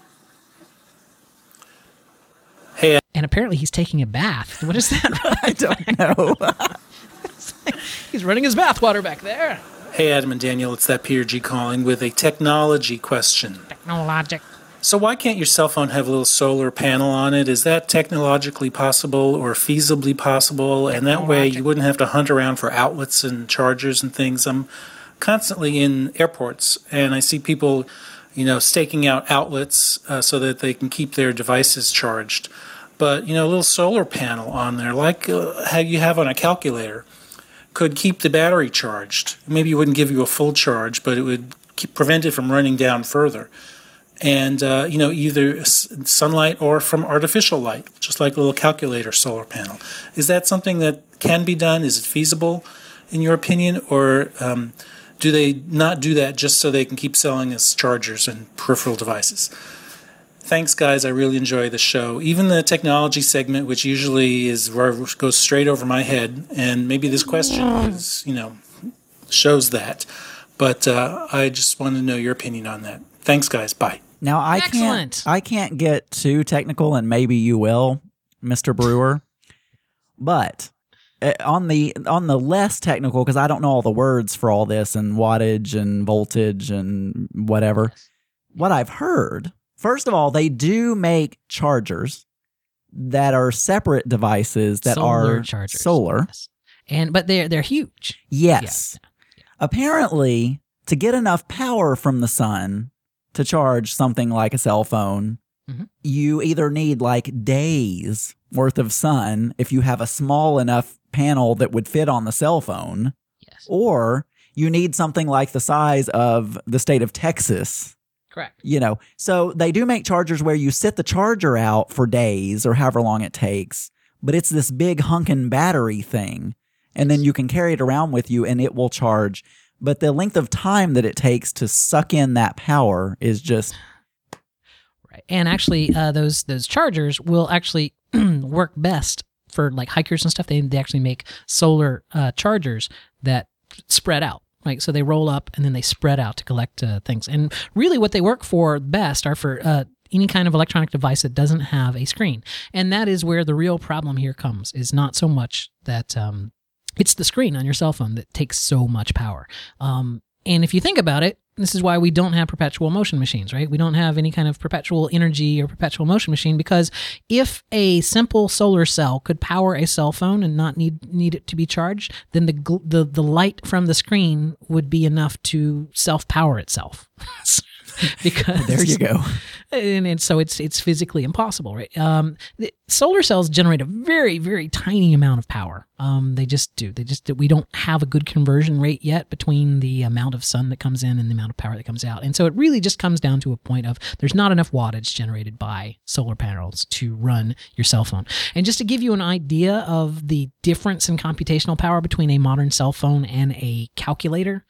Hey, and apparently he's taking a bath. What is that? I don't know. He's running his bathwater back there. Hey, Adam and Daniel, it's that Peter G calling with a technology question. Technologic. So why can't your cell phone have a little solar panel on it? Is that technologically possible or feasibly possible? And that way you wouldn't have to hunt around for outlets and chargers and things. I'm constantly in airports, and I see people, staking out outlets so that they can keep their devices charged. But, a little solar panel on there, like how you have on a calculator, could keep the battery charged. Maybe it wouldn't give you a full charge, but it would prevent it from running down further. And, either sunlight or from artificial light, just like a little calculator solar panel. Is that something that can be done? Is it feasible, in your opinion? Or do they not do that just so they can keep selling us chargers and peripheral devices? Thanks, guys. I really enjoy the show. Even the technology segment, which usually is where it goes straight over my head. And maybe this question is, shows that. But I just want to know your opinion on that. Thanks, guys. Bye. Now I can't get too technical, and maybe you will, Mr. Brewer. But on the less technical, because I don't know all the words for all this and wattage and voltage and whatever. What I've heard, first of all, they do make chargers that are separate devices that solar are chargers. Solar, yes. But they're huge. Yes. Yeah. Apparently, to get enough power from the sun to charge something like a cell phone, you either need like days worth of sun if you have a small enough panel that would fit on the cell phone, or you need something like the size of the state of Texas. Correct. So they do make chargers where you sit the charger out for days or however long it takes, but it's this big hunkin' battery thing, and then you can carry it around with you and it will charge. But the length of time that it takes to suck in that power is just right. And actually, those chargers will actually work best for like hikers and stuff. They actually make solar chargers that spread out. Right, so they roll up and then they spread out to collect things. And really, what they work for best are for any kind of electronic device that doesn't have a screen. And that is where the real problem here comes. Is not so much that it's the screen on your cell phone that takes so much power. And if you think about it, this is why we don't have perpetual motion machines, right? We don't have any kind of perpetual energy or perpetual motion machine, because if a simple solar cell could power a cell phone and not need it to be charged, then the light from the screen would be enough to self-power itself. Because there you go. And so it's physically impossible, right? The solar cells generate a very, very tiny amount of power. They just do. We don't have a good conversion rate yet between the amount of sun that comes in and the amount of power that comes out. And so it really just comes down to a point of there's not enough wattage generated by solar panels to run your cell phone. And just to give you an idea of the difference in computational power between a modern cell phone and a calculator,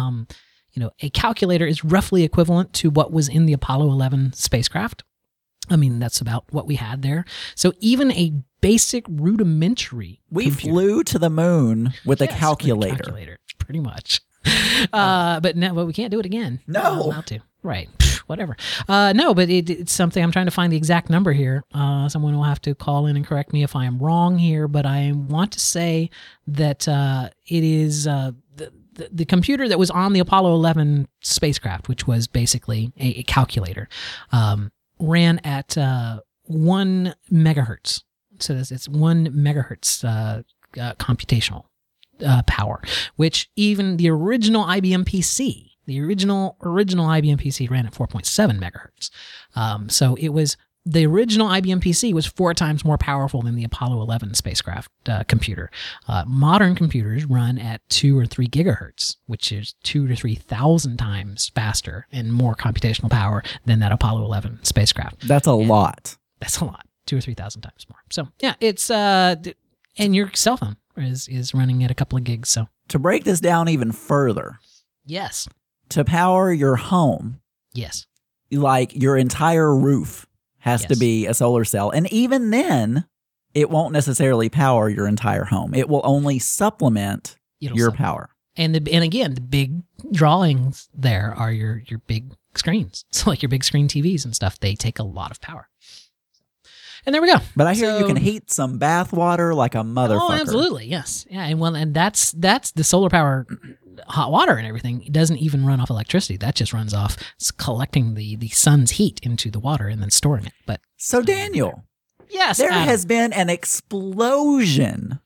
a calculator is roughly equivalent to what was in the Apollo 11 spacecraft. I mean, that's about what we had there. So even a basic rudimentary computer, flew to the moon with a calculator. With a calculator, pretty much. But we can't do it again. No. We're not allowed to. Right. Whatever. No, but it's something. I'm trying to find the exact number here. Someone will have to call in and correct me if I am wrong here, but I want to say that it is the computer that was on the Apollo 11 spacecraft, which was basically a calculator, ran at 1 megahertz. So it's 1 megahertz computational power, which even the original IBM PC, the original IBM PC ran at 4.7 megahertz. So it was the original IBM PC was 4 times more powerful than the Apollo 11 spacecraft computer. Modern computers run at 2 or 3 gigahertz, which is 2 to 3,000 times faster and more computational power than that Apollo 11 spacecraft. That's a lot. That's a lot, 2 or 3,000 times more. So yeah, it's and your cell phone is running at a couple of gigs. So To break this down even further, yes, to power your home, yes, like your entire roof has to Yes. be a solar cell. And even then, it won't necessarily power your entire home. It will only supplement It'll your supplement. power. And again, the big drawings there are your big screens. So like your big screen TVs and stuff, they take a lot of power. And there we go. But I hear you So- can heat some bath water like a motherfucker. Oh, absolutely, yes, yeah, and that's the solar power, hot water and everything. It doesn't even run off electricity. That just runs off collecting the sun's heat into the water and then storing it. But So, Daniel, yes, there Adam. has been an explosion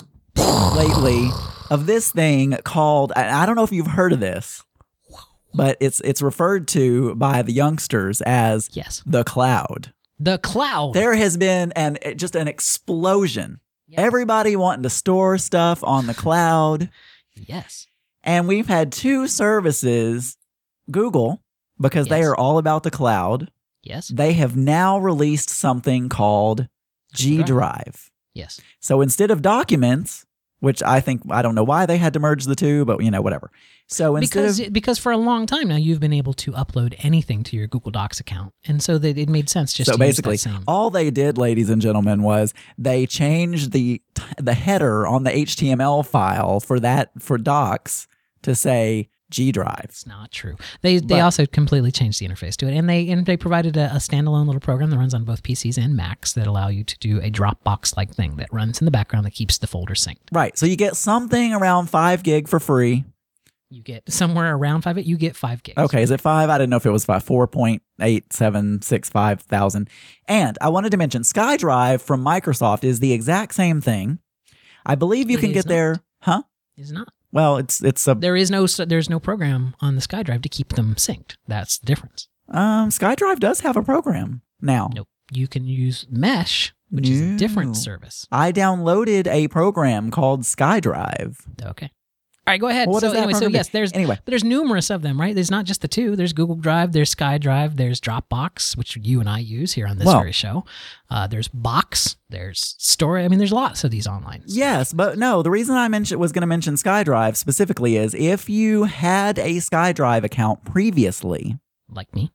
lately of this thing called, I don't know if you've heard of this, but it's referred to by the youngsters as yes, the cloud. the cloud. There has been just an explosion. Yes. Everybody wanting to store stuff on the cloud. Yes, And we've had 2 services, Google, because they Yes. are all about the cloud. yes, They have now released something called G Drive. Drive. yes. So instead of documents, which I don't know why they had to merge the 2, but whatever. So instead Because for a long time now you've been able to upload anything to your Google Docs account, and so that it made sense just so to use basically, that same. all they did, ladies and gentlemen, was they changed the header on the HTML file for docs to say G Drive. It's not true. They But- also completely changed the interface to it, and they provided a standalone little program that runs on both PCs and Macs that allow you to do a Dropbox like thing that runs in the background that keeps the folder synced. Right. So you get something around 5 gig for free. You get somewhere around 5. You get 5 gigs. Okay, is it 5? I didn't know if it was 5. 4.8765 thousand. And I wanted to mention SkyDrive from Microsoft is the exact same thing. I believe you It can is get there. not. Huh? It's not. Well, it's a There's no program on the SkyDrive to keep them synced. That's the difference. SkyDrive does have a program now. Nope. You can use Mesh, which is a No. different service. I downloaded a program called SkyDrive. Okay. All right, go ahead. Well, what so does that anyway, so program do? yes, Anyway. there's numerous of them, right? There's not just the 2. There's Google Drive, there's SkyDrive, there's Dropbox, which you and I use here on this Well- very show. There's Box, there's Story. I mean, there's lots of these online. Yes, but no, the reason I was going to mention SkyDrive specifically is if you had a SkyDrive account previously, Like me.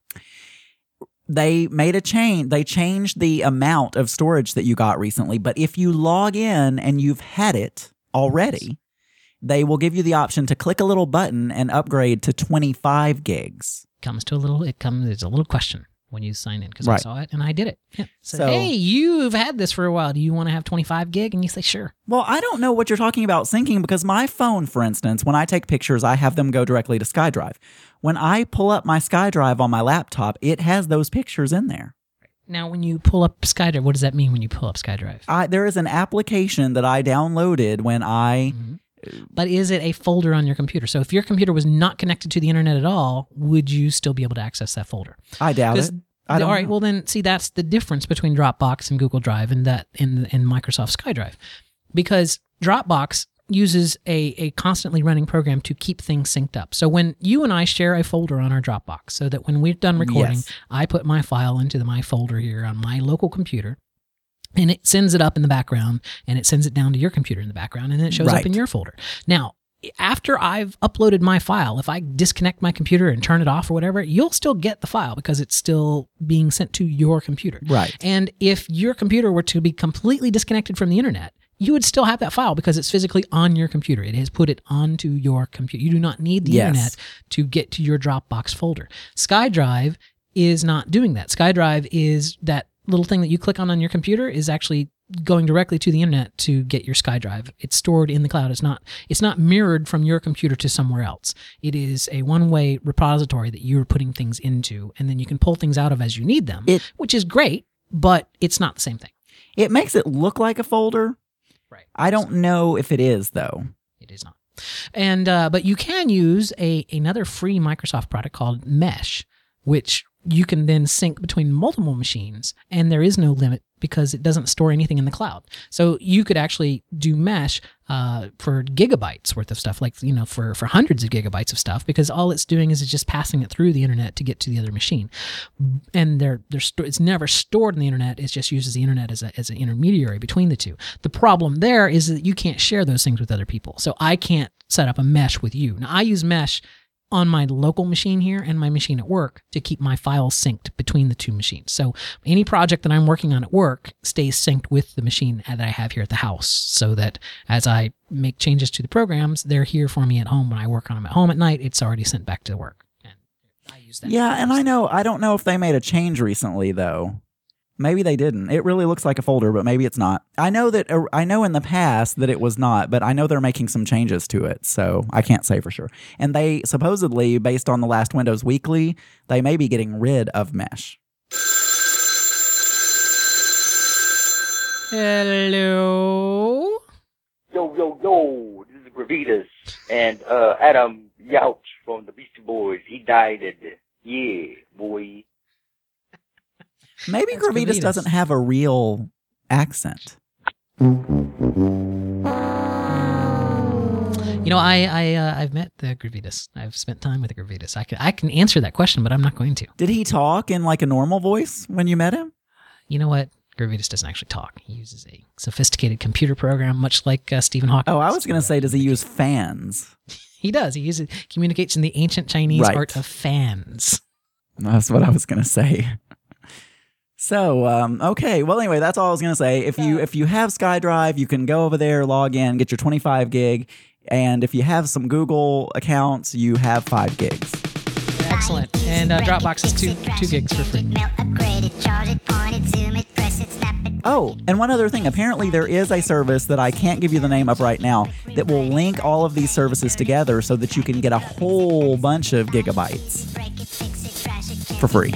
they made a change. They changed the amount of storage that you got recently. But if you log in and you've had it already, they will give you the option to click a little button and upgrade to 25 gigs. There's a little question when you sign in because I Right. saw it and I did it. Yeah. So, So- hey, you've had this for a while. Do you want to have 25 gig? And you say, sure. Well, I don't know what you're talking about syncing because my phone, for instance, when I take pictures, I have them go directly to SkyDrive. When I pull up my SkyDrive on my laptop, it has those pictures in there. Now, when you pull up SkyDrive, what does that mean when you pull up SkyDrive? There is an application that I downloaded when I But is it a folder on your computer? So if your computer was not connected to the internet at all, would you still be able to access that folder? doubt it. I don't All right, know. well then, see, that's the difference between Dropbox and Google Drive and Microsoft SkyDrive, because Dropbox uses a constantly running program to keep things synced up. So when you and I share a folder on our Dropbox, so that when we're done recording, Yes. I put my file into my folder here on my local computer. And it sends it up in the background, and it sends it down to your computer in the background, and then it shows up Right. in your folder. Now, after I've uploaded my file, if I disconnect my computer and turn it off or whatever, you'll still get the file because it's still being sent to your computer. Right. And if your computer were to be completely disconnected from the internet, you would still have that file because it's physically on your computer. It has put it onto your computer. You do not need the Yes. internet to get to your Dropbox folder. SkyDrive is not doing that. SkyDrive is that little thing that you click on your computer is actually going directly to the internet to get your SkyDrive. It's stored in the cloud. It's not mirrored from your computer to somewhere else. It is a one-way repository that you're putting things into, and then you can pull things out of as you need them, which is great, but it's not the same thing. It makes it look like a folder. Right. I don't know if it is, though. It is not. And but you can use another free Microsoft product called Mesh, which you can then sync between multiple machines, and there is no limit because it doesn't store anything in the cloud. So you could actually do mesh for gigabytes worth of stuff, like, for hundreds of gigabytes of stuff, because all it's doing is it's just passing it through the internet to get to the other machine. And it's never stored in the internet. It just uses the internet as an intermediary between the two. The problem there is that you can't share those things with other people. So I can't set up a mesh with you. Now, I use mesh on my local machine here and my machine at work to keep my files synced between the two machines. So any project that I'm working on at work stays synced with the machine that I have here at the house, so that as I make changes to the programs, they're here for me at home. When I work on them at home at night, it's already sent back to work. And I use that. Yeah, and I don't know if they made a change recently, though. Maybe they didn't. It really looks like a folder, but maybe it's not. I know in the past that it was not, but I know they're making some changes to it, so I can't say for sure. And they supposedly, based on the last Windows Weekly, they may be getting rid of Mesh. Hello? Yo, this is Gravitas, and Adam Yauch from the Beastie Boys, he died yeah, boy. Maybe Gravitas doesn't have a real accent. I've met the Gravitas. I've spent time with the Gravitas. I can answer that question, but I'm not going to. Did he talk in like a normal voice when you met him? You know what? Gravitas doesn't actually talk. He uses a sophisticated computer program, much like Stephen Hawking. Oh, I was going to say, does he use fans? He does. He communicates in the ancient Chinese art of fans. That's what I was going to say. So, okay. Well, anyway, that's all I was going to say. If you have SkyDrive, you can go over there, log in, get your 25 gig. And if you have some Google accounts, you have 5 gigs. Excellent. And Dropbox is 2 gigs for free. Oh, and one other thing. Apparently there is a service that I can't give you the name of right now that will link all of these services together so that you can get a whole bunch of gigabytes for free.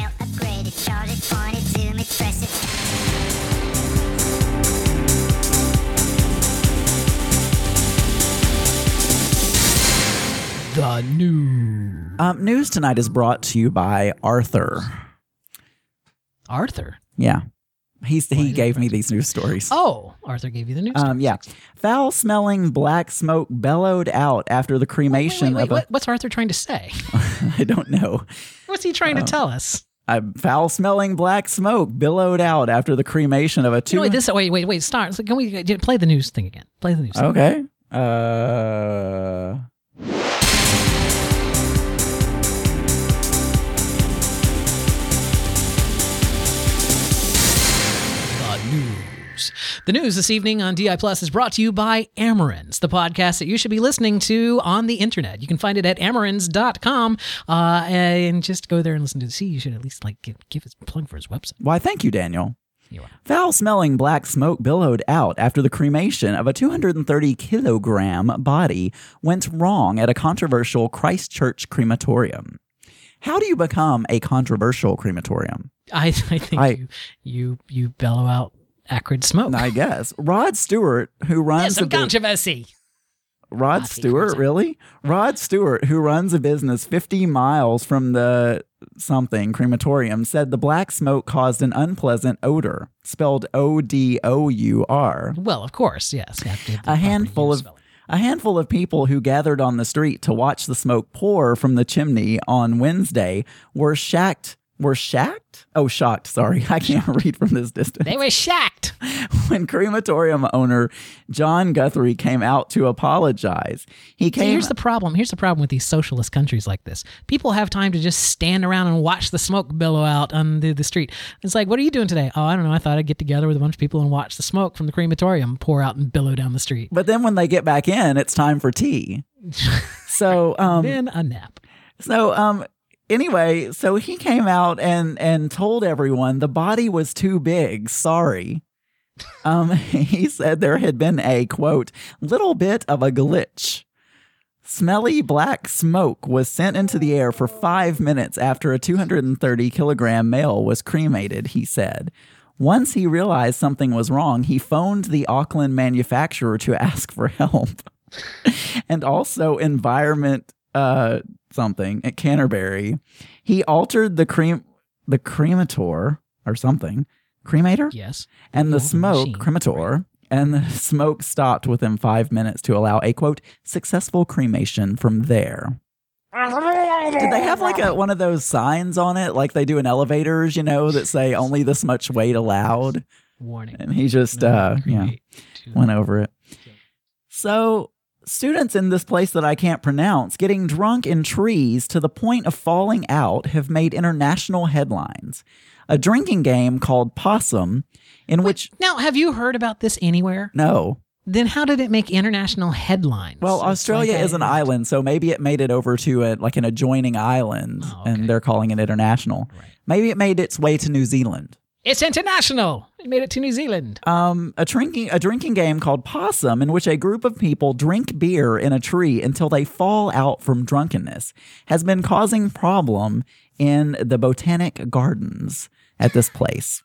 The news. News tonight is brought to you by Arthur. Arthur? Yeah. He gave me these news stories. Oh, Arthur gave you the news stories. Yeah. Foul-smelling black smoke bellowed out after the cremation what's Arthur trying to say? I don't know. What's he trying to tell us? Foul-smelling black smoke billowed out after the cremation of a two... Wait, start. So can we play the news thing again? Play the news thing. Okay. The news this evening on DI Plus is brought to you by Amarins, the podcast that you should be listening to on the internet. You can find it at amarins.com and just go there and listen to it. You should at least give it a plug for his website. Why, thank you, Daniel. Foul-smelling black smoke billowed out after the cremation of a 230-kilogram body went wrong at a controversial Christchurch crematorium. How do you become a controversial crematorium? I think you bellow out acrid smoke. I guess. Rod Stewart, who runs controversy. Rod Stewart, really? Rod Stewart, who runs a business 50 miles from the crematorium, said the black smoke caused an unpleasant odor, spelled O-D-O-U-R. Well, of course, yes. A handful of people who gathered on the street to watch the smoke pour from the chimney on Wednesday were shocked. Oh, shocked. Sorry. I can't read from this distance. They were shocked. When crematorium owner John Guthrie came out to apologize. Here's the problem. Here's the problem with these socialist countries like this. People have time to just stand around and watch the smoke billow out on the street. It's like, what are you doing today? Oh, I don't know. I thought I'd get together with a bunch of people and watch the smoke from the crematorium pour out and billow down the street. But then when they get back in, it's time for tea. So then a nap. So anyway, so he came out and told everyone the body was too big. Sorry. He said there had been a, quote, little bit of a glitch. Smelly black smoke was sent into the air for 5 minutes after a 230-kilogram male was cremated, he said. Once he realized something was wrong, he phoned the Auckland manufacturer to ask for help. And also Environment something at Canterbury. He altered the the cremator or something, cremator? Yes. And the Oh, smoke, machine. cremator, and the smoke stopped within 5 minutes to allow a, quote, successful cremation from there. Did they have like one of those signs on it like they do in elevators, that say only this much weight allowed? Warning. And he just, went over it. So students in this place that I can't pronounce getting drunk in trees to the point of falling out have made international headlines. A drinking game called Possum in which... Now, have you heard about this anywhere? No. Then how did it make international headlines? Well, It's Australia like is an island, so maybe it made it over to an adjoining island, and they're calling it international. Right. Maybe it made its way to New Zealand. It's international. It made it to New Zealand. A drinking game called Possum in which a group of people drink beer in a tree until they fall out from drunkenness has been causing problem in the botanic gardens at this place.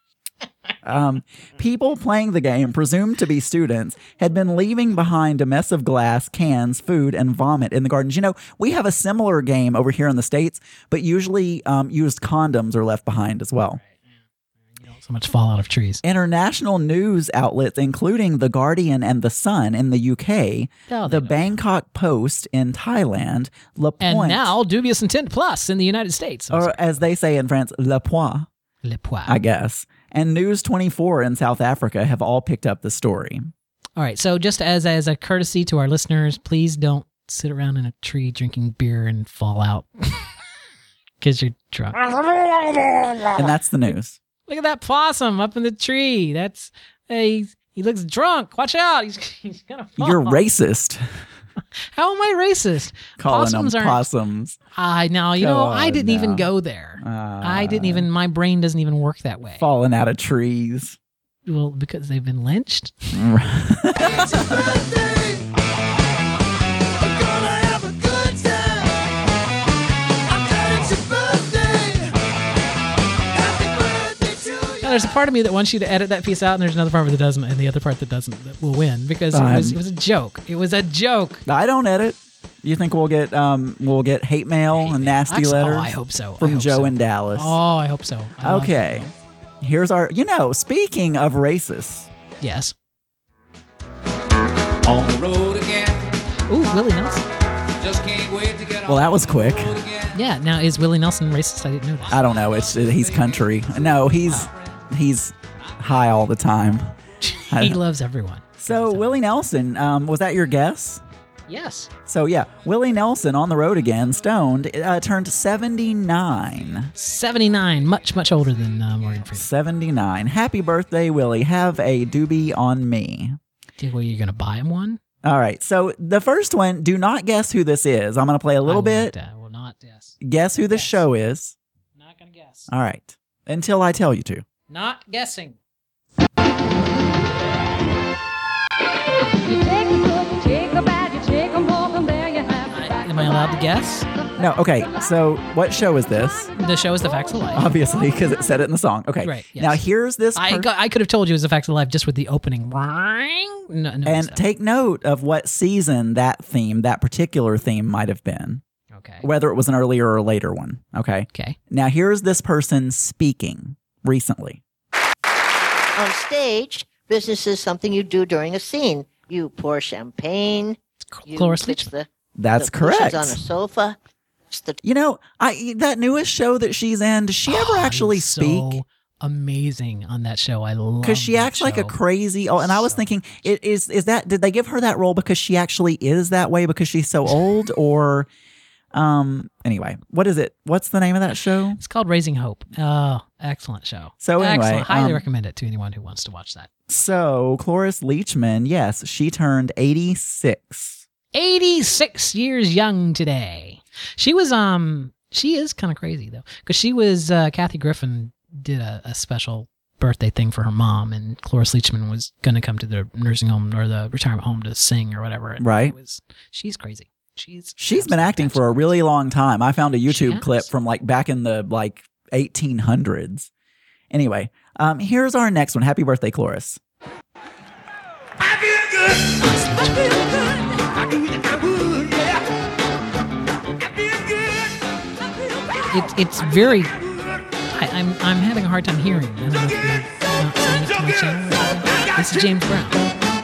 People playing the game, presumed to be students, had been leaving behind a mess of glass, cans, food, and vomit in the gardens. We have a similar game over here in the States, but usually used condoms are left behind as well. So much fall out of trees. International news outlets, including The Guardian and The Sun in the UK, the Bangkok Post in Thailand, Le Point, And now Dubious Intent Plus in the United States. or as they say in France, Le Point, Le Poix. I guess, and News 24 in South Africa have all picked up the story. All right. So just as a courtesy to our listeners, please don't sit around in a tree drinking beer and fall out because you're drunk. And that's the news. Look at that possum up in the tree. He looks drunk. Watch out. He's going to fall. You're racist. How am I racist? Calling Possums them aren't- possums. I know. I didn't even go there. My brain doesn't even work that way. Falling out of trees. Well, because they've been lynched. There's a part of me that wants you to edit that piece out, and there's another part that doesn't, and the other part that doesn't that will win because it was a joke. It was a joke. I don't edit. You think we'll get hate mail and nasty letters? Oh, I hope so. From Joe in Dallas. Oh, I hope so. Okay. Here's our, speaking of racists. Yes. On the road again. Ooh, Willie Nelson. Just can't wait to get Well, that was quick. Yeah. Now, is Willie Nelson racist? I didn't know that. I don't know. He's country. No, he's high all the time. He loves everyone. So Willie Nelson, was that your guess? Yes. So yeah, Willie Nelson on the road again, stoned, turned 79. 79, much older than Morgan Freeman. 79. Happy birthday, Willie. Have a doobie on me. Well, you're gonna buy him one? All right. So the first one, do not guess who this is. I'm gonna play a little bit. I will not guess. Guess who the show is. Not gonna guess. All right. Until I tell you to. Not guessing. Am I allowed to guess? No. Okay. So what show is this? The show is The Facts of Life. Obviously, because it said it in the song. Okay. Right, yes. Now here's this. I could have told you it was The Facts of Life just with the opening. No, and take note of what season that particular theme might have been. Okay. Whether it was an earlier or later one. Okay. Okay. Now here's this person speaking recently. On stage, business is something you do during a scene. You pour champagne. Cloris Leachman. That's the cushions correct. on a sofa. That newest show that she's in, does she ever actually speak? So amazing on that show. I love because she acts like a crazy. Oh, and I was thinking, is that? Did they give her that role because she actually is that way because she's so old, or? Anyway, what is it? What's the name of that show? It's called Raising Hope. Oh, excellent show. So anyway, excellent. Highly recommend it to anyone who wants to watch that. So Cloris Leachman, yes, she turned 86. 86 years young today. She was she is kind of crazy though, because she was Kathy Griffin did a special birthday thing for her mom, and Cloris Leachman was going to come to the nursing home or the retirement home to sing or whatever. And right. She's crazy. She's been acting for a really long time. I found a YouTube clip from back in the 1800s. Anyway, here's our next one. Happy birthday, Cloris. I feel good. I feel good. I do it if I would, yeah. I feel good. I feel bad. It's very. I'm having a hard time hearing. I don't know if you're not sending it to my channel or something. This is James Brown.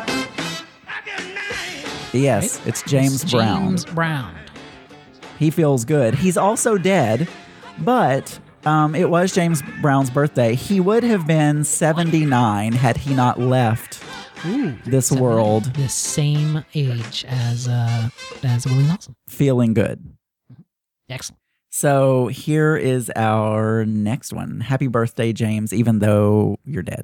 Yes, it's James Brown. James Brown. He feels good. He's also dead, but it was James Brown's birthday. He would have been 79 had he not left this world. The same age as Willie Nelson. Feeling good. Excellent. So here is our next one. Happy birthday, James, even though you're dead.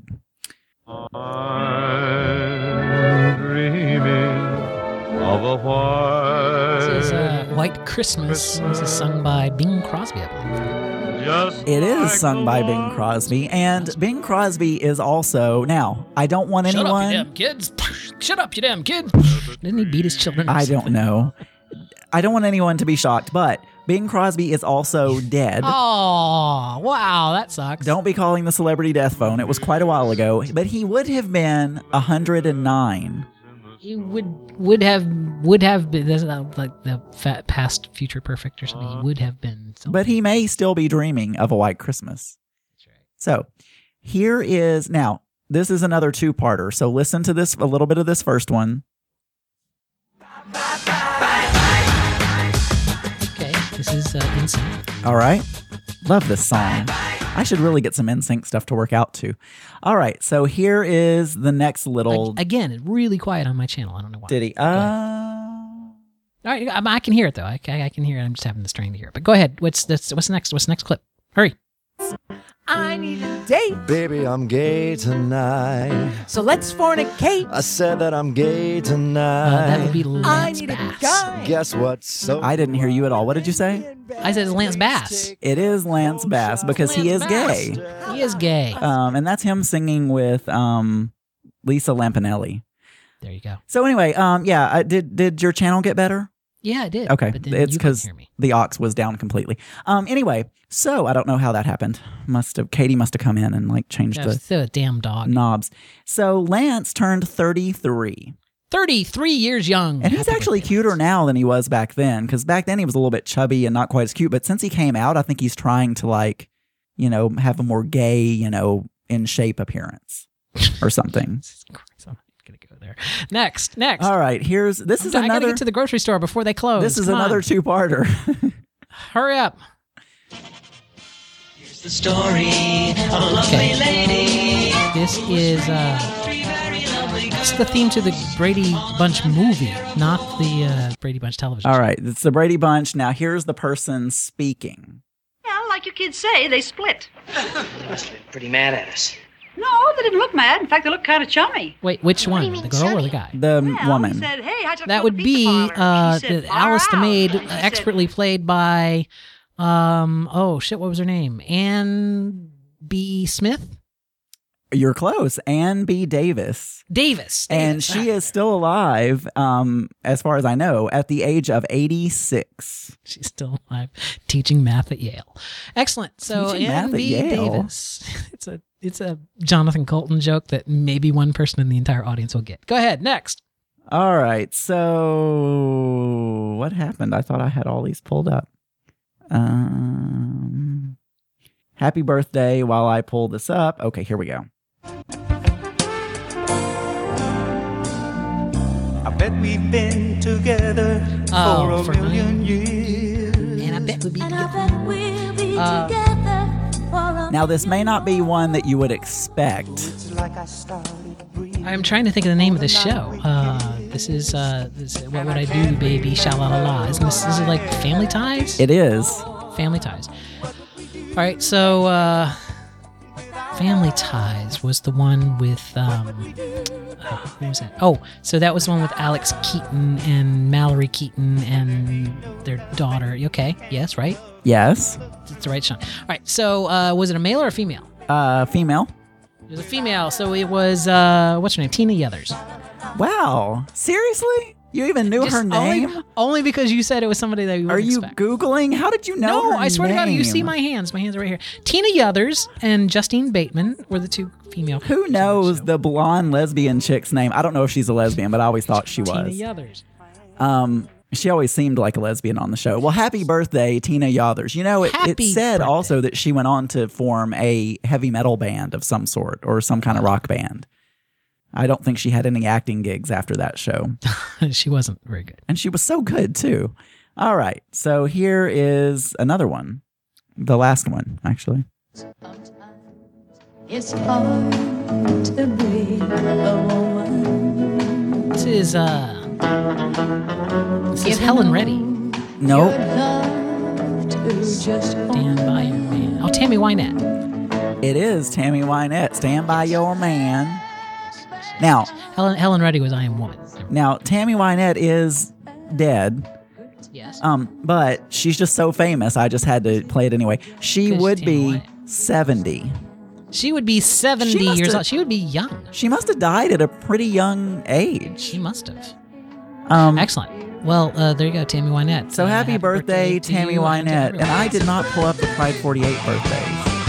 I'm dreaming of a white. This is White Christmas. This is sung by Bing Crosby, I believe. It is sung by Bing Crosby, and Bing Crosby is also, now, I don't want Shut anyone... up, you damn kids. Shut up, you damn kids. Didn't he beat his children? I don't know. I don't want anyone to be shocked, but Bing Crosby is also dead. Oh, wow, that sucks. Don't be calling the celebrity death phone. It was quite a while ago, but he would have been 109. He would have been, that's like the past future perfect or something. He would have been. But he may still be dreaming of a white Christmas. That's right. So here is, now, this is another two-parter. So listen to this, a little bit of this first one. Okay, this is NSYNC. All right. Love this song. I should really get some NSYNC stuff to work out to. All right, so here is the next little... Again, it's really quiet on my channel. I don't know why. Did he? All right, I can hear it, though. I can hear it. I'm just having the strain to hear it. But go ahead. What's next? What's the next clip? Hurry. I need a date. Baby, I'm gay tonight. So let's fornicate. I said that I'm gay tonight. That would be Lance I need Bass. a guy. Guess what? So I didn't hear you at all. What did you say? I said it's Lance Bass. It is Lance Bass because he is Lance gay. Bass. He is gay. And that's him singing with Lisa Lampanelli. There you go. So anyway, did your channel get better? Yeah, I did. Okay, but then it's you couldn't because hear me. the aux was down completely. Anyway, so I don't know how that happened. Katie must have come in and like changed That's the the damn dog. knobs. So Lance turned 33. 33 years young. And he's actually cuter now than he was back then, because back then he was a little bit chubby and not quite as cute. But since he came out, I think he's trying to have a more gay, in shape appearance or something. I'm gonna go there. Next. All right, I gotta get to the grocery store before they close. This is Come another on. two-parter. Hurry up. Here's the story of a lovely lady. This is it's the theme to the Brady Bunch movie, not the Brady Bunch television. All right, it's the Brady Bunch. Now here's the person speaking. Well, like your kids say, they split. Must have been pretty mad at us. No, they didn't look mad. In fact, they looked kind of chummy. Wait, which one? The girl or the guy? The woman. He said, hey, how'd you That would be Alice the maid, expertly played by, what was her name? Ann B. Smith? You're close. Ann B. Davis. And she is still alive, as far as I know, at the age of 86. She's still alive, teaching math at Yale. Excellent. So Teaching Ann math at B. Yale. Davis. It's a Jonathan Colton joke that maybe one person in the entire audience will get. Go ahead. Next. All right. So what happened? I thought I had all these pulled up. Happy birthday while I pull this up. Okay, here we go. I bet we've been together for a million years. And I bet we'll be Now, this may not be one that you would expect. I'm trying to think of the name of this show. This is What Would I Do, Baby, Sha-La-La-La. Is it like Family Ties? It is. Family Ties. All right, so Family Ties was the one with who was that? Oh, so that was the one with Alex Keaton and Mallory Keaton and their daughter. Okay, yes, right? Yes. It's the right shot. All right, so was it a male or a female? Female. It was a female, so it was what's her name? Tina Yothers. Wow. Seriously? You even knew her name? Only because you said it was somebody that you wouldn't expect. Are you Googling? How did you know her I swear to God, you name? see my hands. My hands are right here. Tina Yothers and Justine Bateman were the two female. Who knows the blonde lesbian chick's name? I don't know if she's a lesbian, but I always thought she was. Tina Yothers. She always seemed like a lesbian on the show. Well, happy birthday, Tina Yothers. You know, it said also that she went on to form a heavy metal band of some sort or some kind of rock band. I don't think she had any acting gigs after that show. She wasn't very good. And she was so good, too. All right. So here is another one. The last one, actually. It's hard to be a woman. This is Helen Reddy. Nope. Stand by your man. Oh, Tammy Wynette. It is Tammy Wynette. Stand by your man. Now, Helen Reddy was I Am Woman. Now, Tammy Wynette is dead. Yes. But she's just so famous, I just had to play it anyway. She would be 70. She would be 70 years old. She would be young. She must have died at a pretty young age. She must have. Excellent. Well, there you go, Tammy Wynette. So happy birthday, Tammy Wynette. And I did not pull up the Pride 48 birthdays.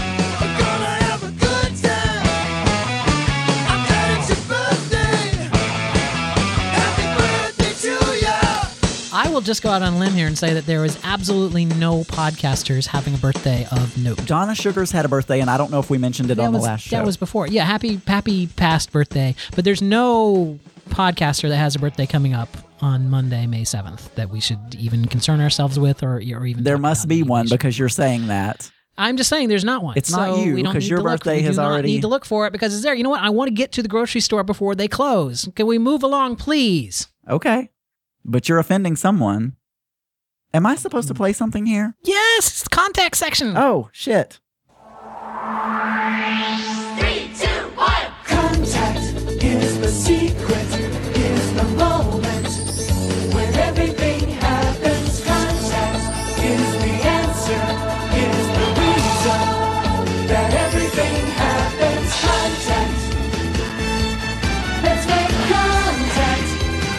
I will just go out on a limb here and say that there was absolutely no podcasters having a birthday of note. Jonna Sugars had a birthday, and I don't know if we mentioned it on the last show. That was before. Yeah, happy past birthday. But there's no podcaster that has a birthday coming up on Monday, May 7th that we should even concern ourselves with or even... There must be one because you're saying that. I'm just saying there's not one. It's not you because your birthday has already... We need to look for it because it's there. You know what? I want to get to the grocery store before they close. Can we move along, please? Okay. But you're offending someone. Am I supposed to play something here? Yes, it's the contact section. Oh, shit. 3, 2, 1. Contact is the secret, is the moment when everything happens. Contact is the answer, is the reason that everything happens. Contact. Let's make contact.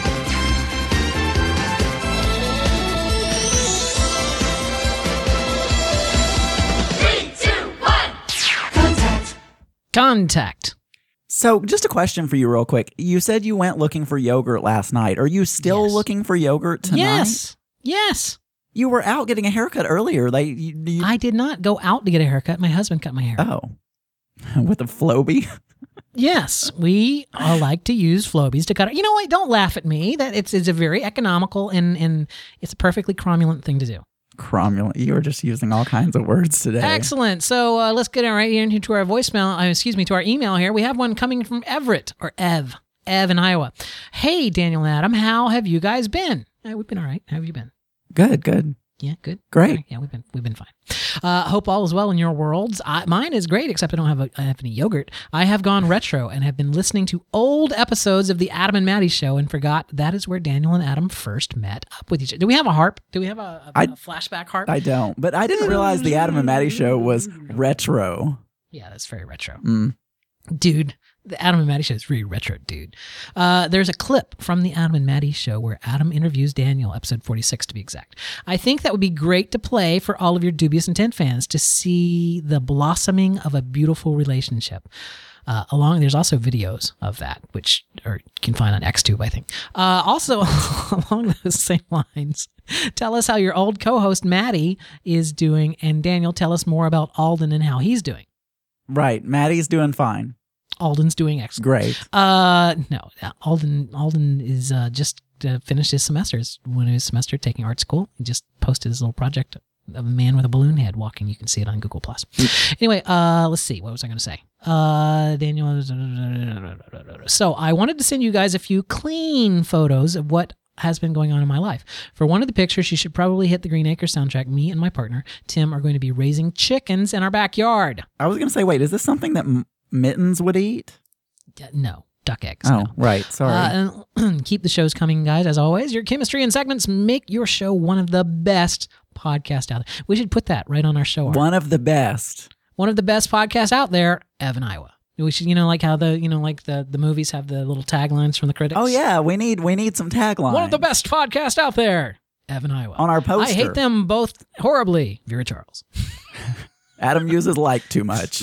Contact. So, just a question for you real quick. You said you went looking for yogurt last night. Are you still looking for yogurt tonight? Yes. You were out getting a haircut earlier. I did not go out to get a haircut. My husband cut my hair. Oh. With a Flowbee? Yes. We like to use Flobies to cut it. You know what? Don't laugh at me. That it's a very economical and it's a perfectly cromulent thing to do. Cromulent. You were just using all kinds of words today. Excellent. So let's get right into our voicemail. To our email here. We have one coming from Everett or Ev in Iowa. Hey, Daniel and Adam, how have you guys been? We've been all right. How have you been? Good. Yeah, good. Great. Yeah, we've been fine. Hope all is well in your worlds. Mine is great, except I don't have any yogurt. I have gone retro and have been listening to old episodes of the Adam and Maddie show and forgot that is where Daniel and Adam first met up with each other. Do we have a harp? Do we have a flashback harp? I don't, but I didn't realize the Adam and Maddie show was retro. Yeah, that's very retro. Mm. Dude, the Adam and Maddie show is really retro, dude. There's a clip from the Adam and Maddie show where Adam interviews Daniel, episode 46 to be exact. I think that would be great to play for all of your Dubious Intent fans to see the blossoming of a beautiful relationship. There's also videos of that, which you can find on XTube, I think. Also, along those same lines, tell us how your old co-host Maddie is doing, and Daniel, tell us more about Alden and how he's doing. Right, Maddie's doing fine. Alden's doing excellent. Great. No, Alden is just finished his semester. It's one of his semester taking art school. He just posted his little project of a man with a balloon head walking. You can see it on Google+. Anyway, let's see. What was I going to say? Daniel. So I wanted to send you guys a few clean photos of what has been going on in my life. For one of the pictures, you should probably hit the Green Acres soundtrack. Me and my partner, Tim, are going to be raising chickens in our backyard. I was going to say, wait, is this something that Mittens would eat? No. Duck eggs. Oh, no. right. Sorry. Keep the shows coming, guys. As always, your chemistry and segments make your show one of the best podcasts out there. We should put that right on our show. One of the best. One of the best podcasts out there, Evan, Iowa. We should, like how the movies have the little taglines from the critics. Oh yeah, we need some taglines. One of the best podcasts out there, Evan, Iowa. On our poster. I hate them both horribly. Vera Charles. Adam uses like too much.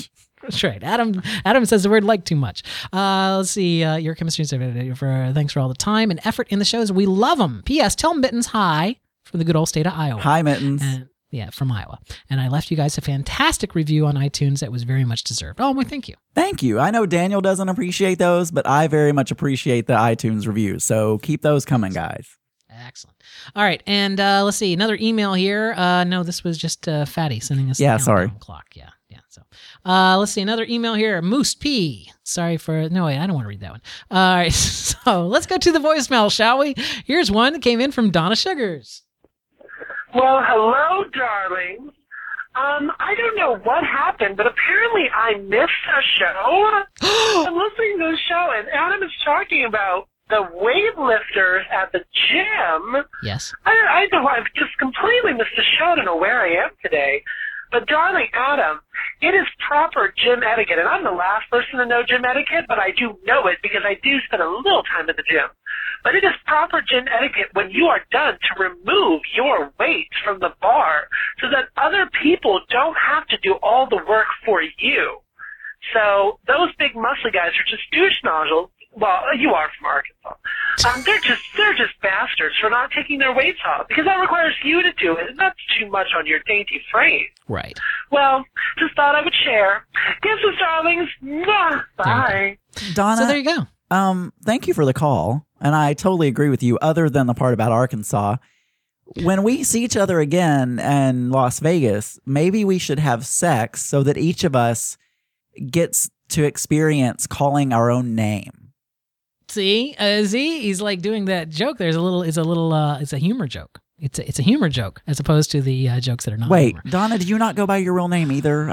That's right. Adam says the word like too much. Let's see. Your chemistry for thanks for all the time and effort in the shows. We love them. P.S. Tell Mittens hi from the good old state of Iowa. Hi, Mittens. Yeah, from Iowa. And I left you guys a fantastic review on iTunes that was very much deserved. Oh, well, thank you. Thank you. I know Daniel doesn't appreciate those, but I very much appreciate the iTunes reviews. So keep those coming, guys. Excellent. All right. And let's see. Another email here. No, this was just Fatty sending us Yeah, the sorry. countdown clock. Yeah. So let's see. Another email here. Moose P. Sorry for... No, wait. I don't want to read that one. All right. So let's go to the voicemail, shall we? Here's one that came in from Donna Sugars. Well, hello, darlings. I don't know what happened, but apparently I missed a show. I'm listening to the show, and Adam is talking about the weightlifters at the gym. Yes. I know I've just completely missed the show. I don't know where I am today. But darling Adam, it is proper gym etiquette, and I'm the last person to know gym etiquette, but I do know it because I do spend a little time at the gym. But it is proper gym etiquette when you are done to remove your weights from the bar so that other people don't have to do all the work for you. So those big muscly guys are just douche nozzles. Well, you are from Arkansas. They're just bastards for not taking their weights off because that requires you to do it, and that's too much on your dainty frame. Right. Well, just thought I would share. Kisses, darlings. Mwah. Bye. Donna. So there you go. Thank you for the call. And I totally agree with you, other than the part about Arkansas. When we see each other again in Las Vegas, maybe we should have sex so that each of us gets to experience calling our own name. See, he's like doing that joke. It's a humor joke. It's a humor joke as opposed to the jokes that are not. Wait, humor. Donna, do you not go by your real name either?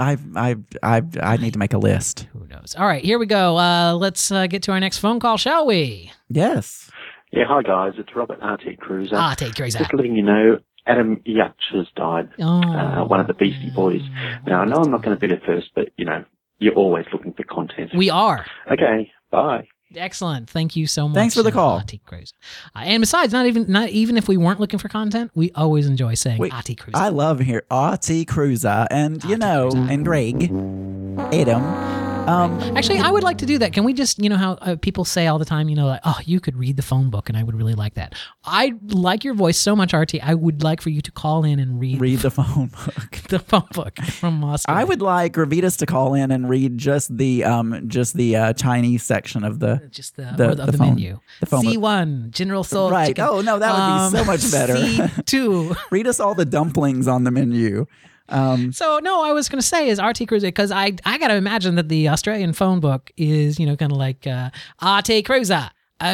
I need to make a list. Who knows? All right, here we go. Let's get to our next phone call, shall we? Yes. Yeah, hi guys, it's Robert R.T. Cruiser. R.T. Cruiser. Just letting you know, Adam Yatch has died, one of the Beastie Boys. Now, I know I'm not going to be the first, but, you know, you're always looking for content. We are. Okay, bye. Excellent. Thank you so much. Thanks for the call. R.T. Cruiser. And besides, not even if we weren't looking for content, we always enjoy saying R.T. Cruiser. I love hearing R.T. Cruiser and, and Greg, Adam. Actually, I would like to do that. Can we just, how people say all the time, like, oh, you could read the phone book, and I would really like that. I like your voice so much, RT. I would like for you to call in and read the phone book. The phone book from Moscow. I would like Gravitas to call in and read just the Chinese section of the the phone, menu. The phone C1 General Soul right. Chicken. Oh no, that would be so much better. C2 read us all the dumplings on the menu. So no, I was going to say is RT Cruiser because I got to imagine that the Australian phone book is kind of like RT Cruiser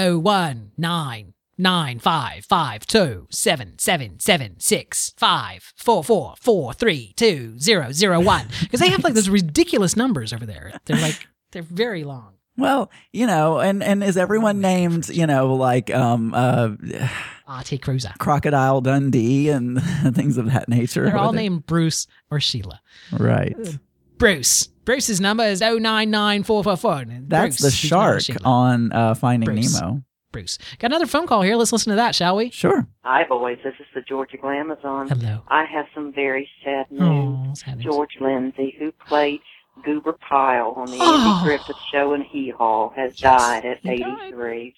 019955277765444432001 because they have like those ridiculous numbers over there. They're very long. Well, and is everyone named, like RT Cruiser, Crocodile Dundee, and things of that nature? They're all named Bruce or Sheila. Right. Bruce's number is 099444. That's the shark on Finding Nemo. Bruce. Got another phone call here. Let's listen to that, shall we? Sure. Hi, boys. This is the Georgia Glamazon. Hello. I have some very sad news. George Lindsay, who played Goober Pyle on the Andy Griffith Show in Hee Haw, has died at 83.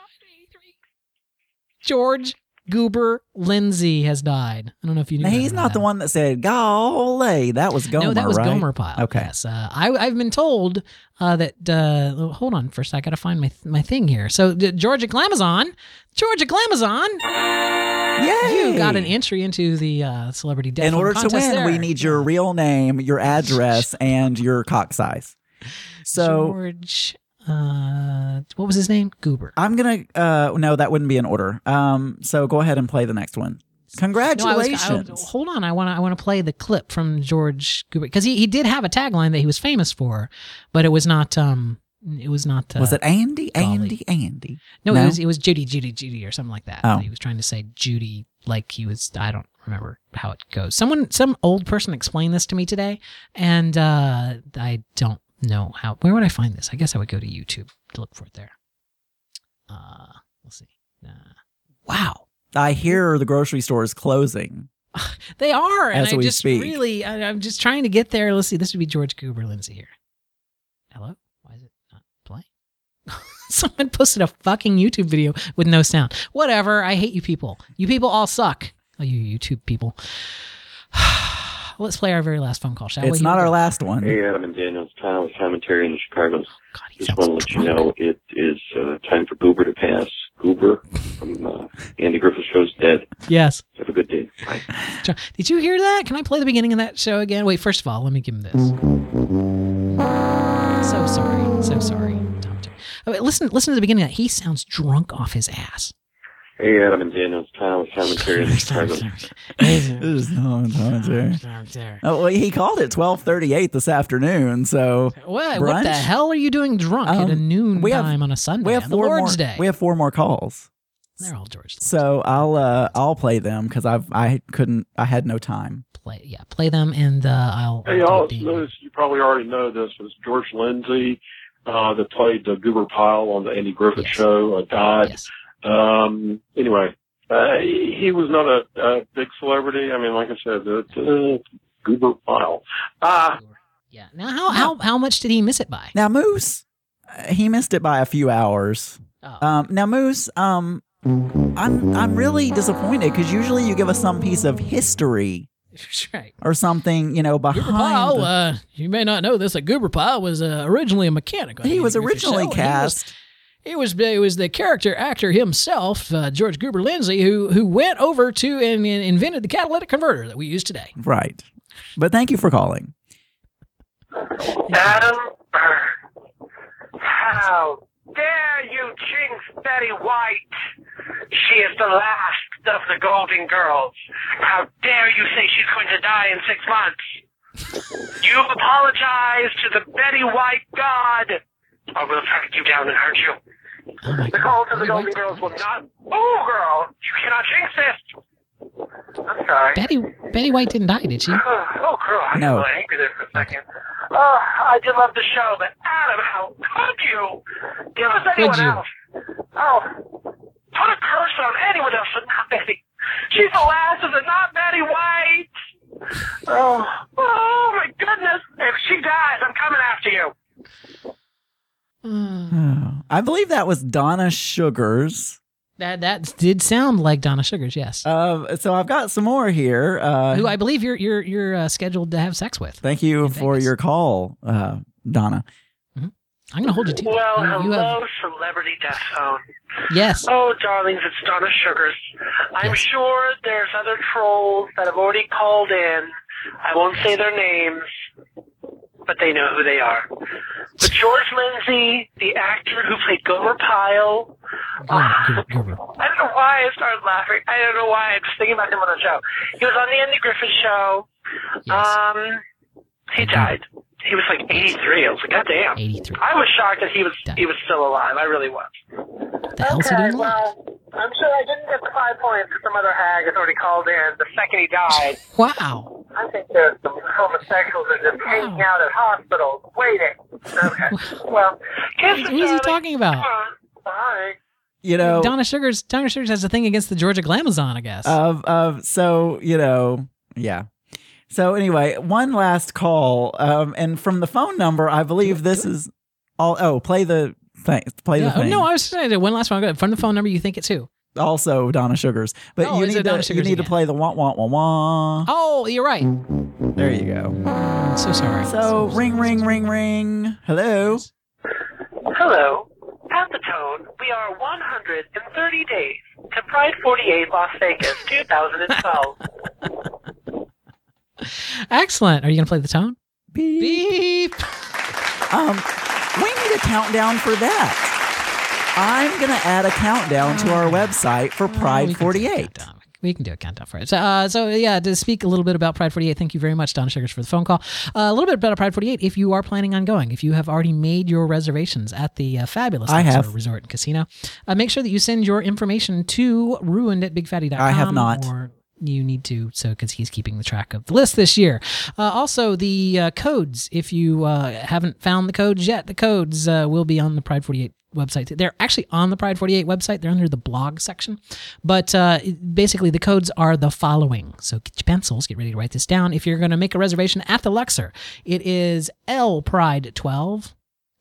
George Goober Lindsay has died. I don't know if you knew. Now, he's not the one that said "Golly." That was Gomer. No, that was right? Gomer Pyle. Okay. Yes. I've been told that. Hold on first. I got to find my thing here. So Georgia Glamazon. Yay! You got an entry into the celebrity death. In order to contest win, there. we need your real name, your address, and your cock size. So George. What was his name? Goober. I'm gonna. No, that wouldn't be in order. So go ahead and play the next one. Congratulations. No, hold on. I want to play the clip from George Goober because he did have a tagline that he was famous for, but it was not. It was not. Was it Andy? Andy? No, it was Judy, or something like that. Oh. He was trying to say Judy like he was. I don't remember how it goes. Some old person explained this to me today, and I don't know how. Where would I find this? I guess I would go to YouTube to look for it there. Let's see. Wow. I hear the grocery store is closing. They are, and as I we just speak. really, I'm just trying to get there. Let's see. This would be George Goober Lindsay here. Hello? Why is it not playing? Someone posted a fucking YouTube video with no sound. Whatever. I hate you people. You people all suck. Oh, you YouTube people. Let's play our very last phone call, shall we? It's not our last one. Hey, Adam and Daniel. It's Kyle with Commentary in the Chicago's. Just want to let you know it is time for Goober to pass. Goober from Andy Griffith Show's dead. Yes. Have a good day. Bye. Did you hear that? Can I play the beginning of that show again? Wait, first of all, let me give him this. So sorry. So sorry. Listen to the beginning of that. He sounds drunk off his ass. Hey, Adam and Daniel. It's Kyle with Commentary in the Chicago's. There's no commentary. Oh, well, he called it 12:38 this afternoon. So what the hell are you doing drunk at a noon time on a Sunday? We have on the Lord's Day. We have 4 more calls. They're all George. So I'll play them because I had no time. Play them and I'll. Hey, y'all, you probably already know this, but it's George Lindsay that played Goober Pyle on the Andy Griffith Show. Died. Yes. Anyway, he was not a big celebrity. I mean, like I said, Goober Pyle. Yeah. Now, how much did he miss it by? Now, Moose, he missed it by a few hours. Oh. Now, Moose, I'm really disappointed because usually you give us some piece of history. Right. Or something, behind. Goober Pyle, you may not know this, that Goober Pyle was originally a mechanic. He was originally cast. It was the character actor himself, George Goober Lindsay, who went over to and invented the catalytic converter that we use today. Right. But thank you for calling. Adam Byrne, how dare you jinx Betty White? She is the last of the Golden Girls. How dare you say she's going to die in 6 months? You've apologized to the Betty White God. I will track you down and hurt you. The call to the Golden Girls will not. Oh, girl, you cannot jinx this. I'm sorry. Betty White didn't die, did she? Oh, girl, I No. got really angry there for a second. Oh, I did love the show, but Adam, how could you? Give us anyone else. Oh, put a curse on anyone else, but not Betty. She's the last of the not Betty White. Oh my goodness. If she dies, I'm coming after you. I believe that was Donna Sugars. That did sound like Donna Sugars, yes. So I've got some more here. Who I believe you're scheduled to have sex with. Thank you for your call, Donna. Mm-hmm. I'm going to hold you to Well, that. hello, Celebrity Death Phone. Yes. Oh, darlings, it's Donna Sugars. I'm sure there's other trolls that have already called in. I won't say their names, but they know who they are. But George Lindsay, the actor who played Gomer Pyle, I don't know why I started laughing. I don't know why. I'm just thinking about him on the show. He was on the Andy Griffith Show. He died. He was like 83. I was like, God damn. 83. I was shocked that he was still alive. I really was. What the hell's he doing? Well, I'm sure I didn't get the 5 points because some other hag has already called in the second he died. Wow. I think there's some homosexuals that are just hanging out at hospitals waiting. Okay. Well, Who is he talking about? Bye. Donna Sugars has a thing against the Georgia Glamazon, I guess. So, yeah. So anyway, one last call, and from the phone number, I believe this is all. Oh, play the thing. The thing. No, I was saying that one last one. From the phone number, you think it's who? Also Donna Sugars, but you need to play the wah wah wah wah. Oh, you're right. There you go. I'm so sorry. So ring, ring, ring, ring. Hello. Hello. At the tone, we are 130 days to Pride 48 Las Vegas 2012. Excellent. Are you going to play the tone? Beep. We need a countdown for that. I'm going to add a countdown to our website for Pride 48. We can do a countdown for it. So yeah, to speak a little bit about Pride 48, thank you very much, Donna Sugars, for the phone call. A little bit about Pride 48, if you are planning on going, if you have already made your reservations at the fabulous Resort and Casino, make sure that you send your information to ruined@bigfatty.com. I have not. Or you need to, because he's keeping the track of the list this year. Also, the codes, if you haven't found the codes yet, the codes will be on the Pride 48 website. They're actually on the Pride 48 website. They're under the blog section. But basically, the codes are the following. So get your pencils. Get ready to write this down. If you're going to make a reservation at the Luxor, it is LPride12,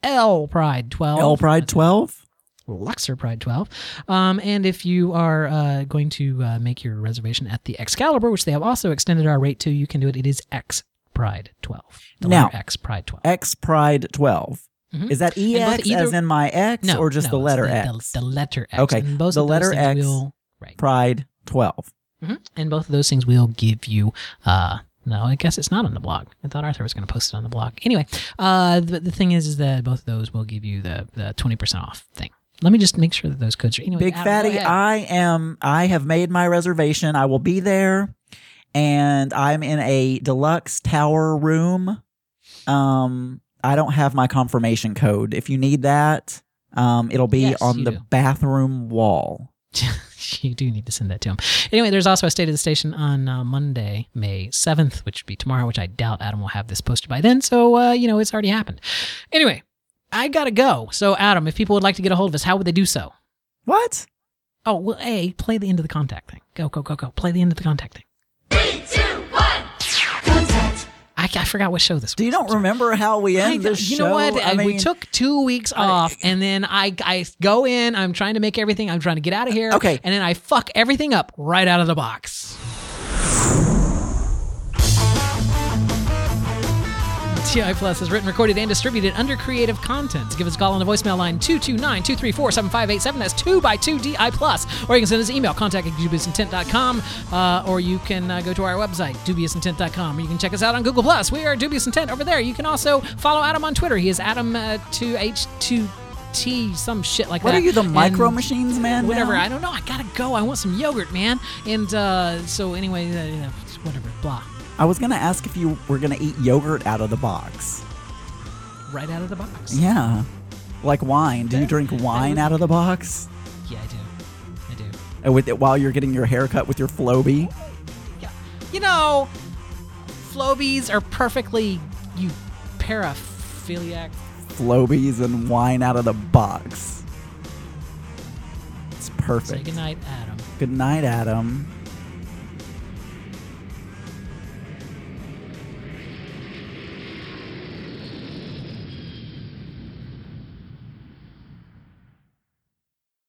L Pride 12. L Pride 12? Luxor Pride 12. And if you are going to make your reservation at the Excalibur, which they have also extended our rate to, you can do it. It is X Pride 12. The Now, letter X Pride 12. X Pride 12. Mhm. Is that And both EX either- as in my X No, or just no, the letter it's X? The letter X. Okay, And both the of those letter things X, will- right. Pride 12. Mhm. And both of those things will give you. No, I guess it's not on the blog. I thought Arthur was going to post it on the blog. Anyway, the thing is that both of those will give you the 20% off thing. Let me just make sure that those codes are. Anyway, Big Adam, go Fatty, ahead. I have made my reservation. I will be there, and I'm in a deluxe tower room. I don't have my confirmation code. If you need that, it'll be Yes, on you the do. bathroom wall. You do need to send that to him. Anyway, there's also a State of the Station on Monday, May 7th, which would be tomorrow, which I doubt Adam will have this posted by then. So, it's already happened. Anyway, I got to go. So, Adam, if people would like to get a hold of us, how would they do so? What? Oh, well, play the end of the contact thing. Go. Play the end of the contact thing. 3, 2, 1. Contact. I forgot what show this was. Do you don't remember how we end this show? You know what? I mean, we took 2 weeks off, and then I go in. I'm trying to make everything. I'm trying to get out of here. Okay. And then I fuck everything up right out of the box. TI Plus is written, recorded, and distributed under Creative Commons. Give us a call on the voicemail line 229-234-7587. That's 2x2 DI Plus. Or you can send us an email, contact@dubiousintent.com. Or you can go to our website, dubiosintent.com. Or you can check us out on Google Plus. We are Dubious Intent over there. You can also follow Adam on Twitter. He is Adam2H2T, some shit like what that. are you, the And Micro Machines man? Whatever. now? I don't know. I gotta go. I want some yogurt, man. And so anyway, whatever. Blah. I was gonna ask if you were gonna eat yogurt out of the box. Right out of the box. Yeah, like wine. Do you drink wine out of the box? Yeah, I do. And with it while you're getting your hair cut with your Flowbee? You know, Flobies are perfectly, you paraphiliac. Flowbees and wine out of the box. It's perfect. Say goodnight, Adam. Good night, Adam.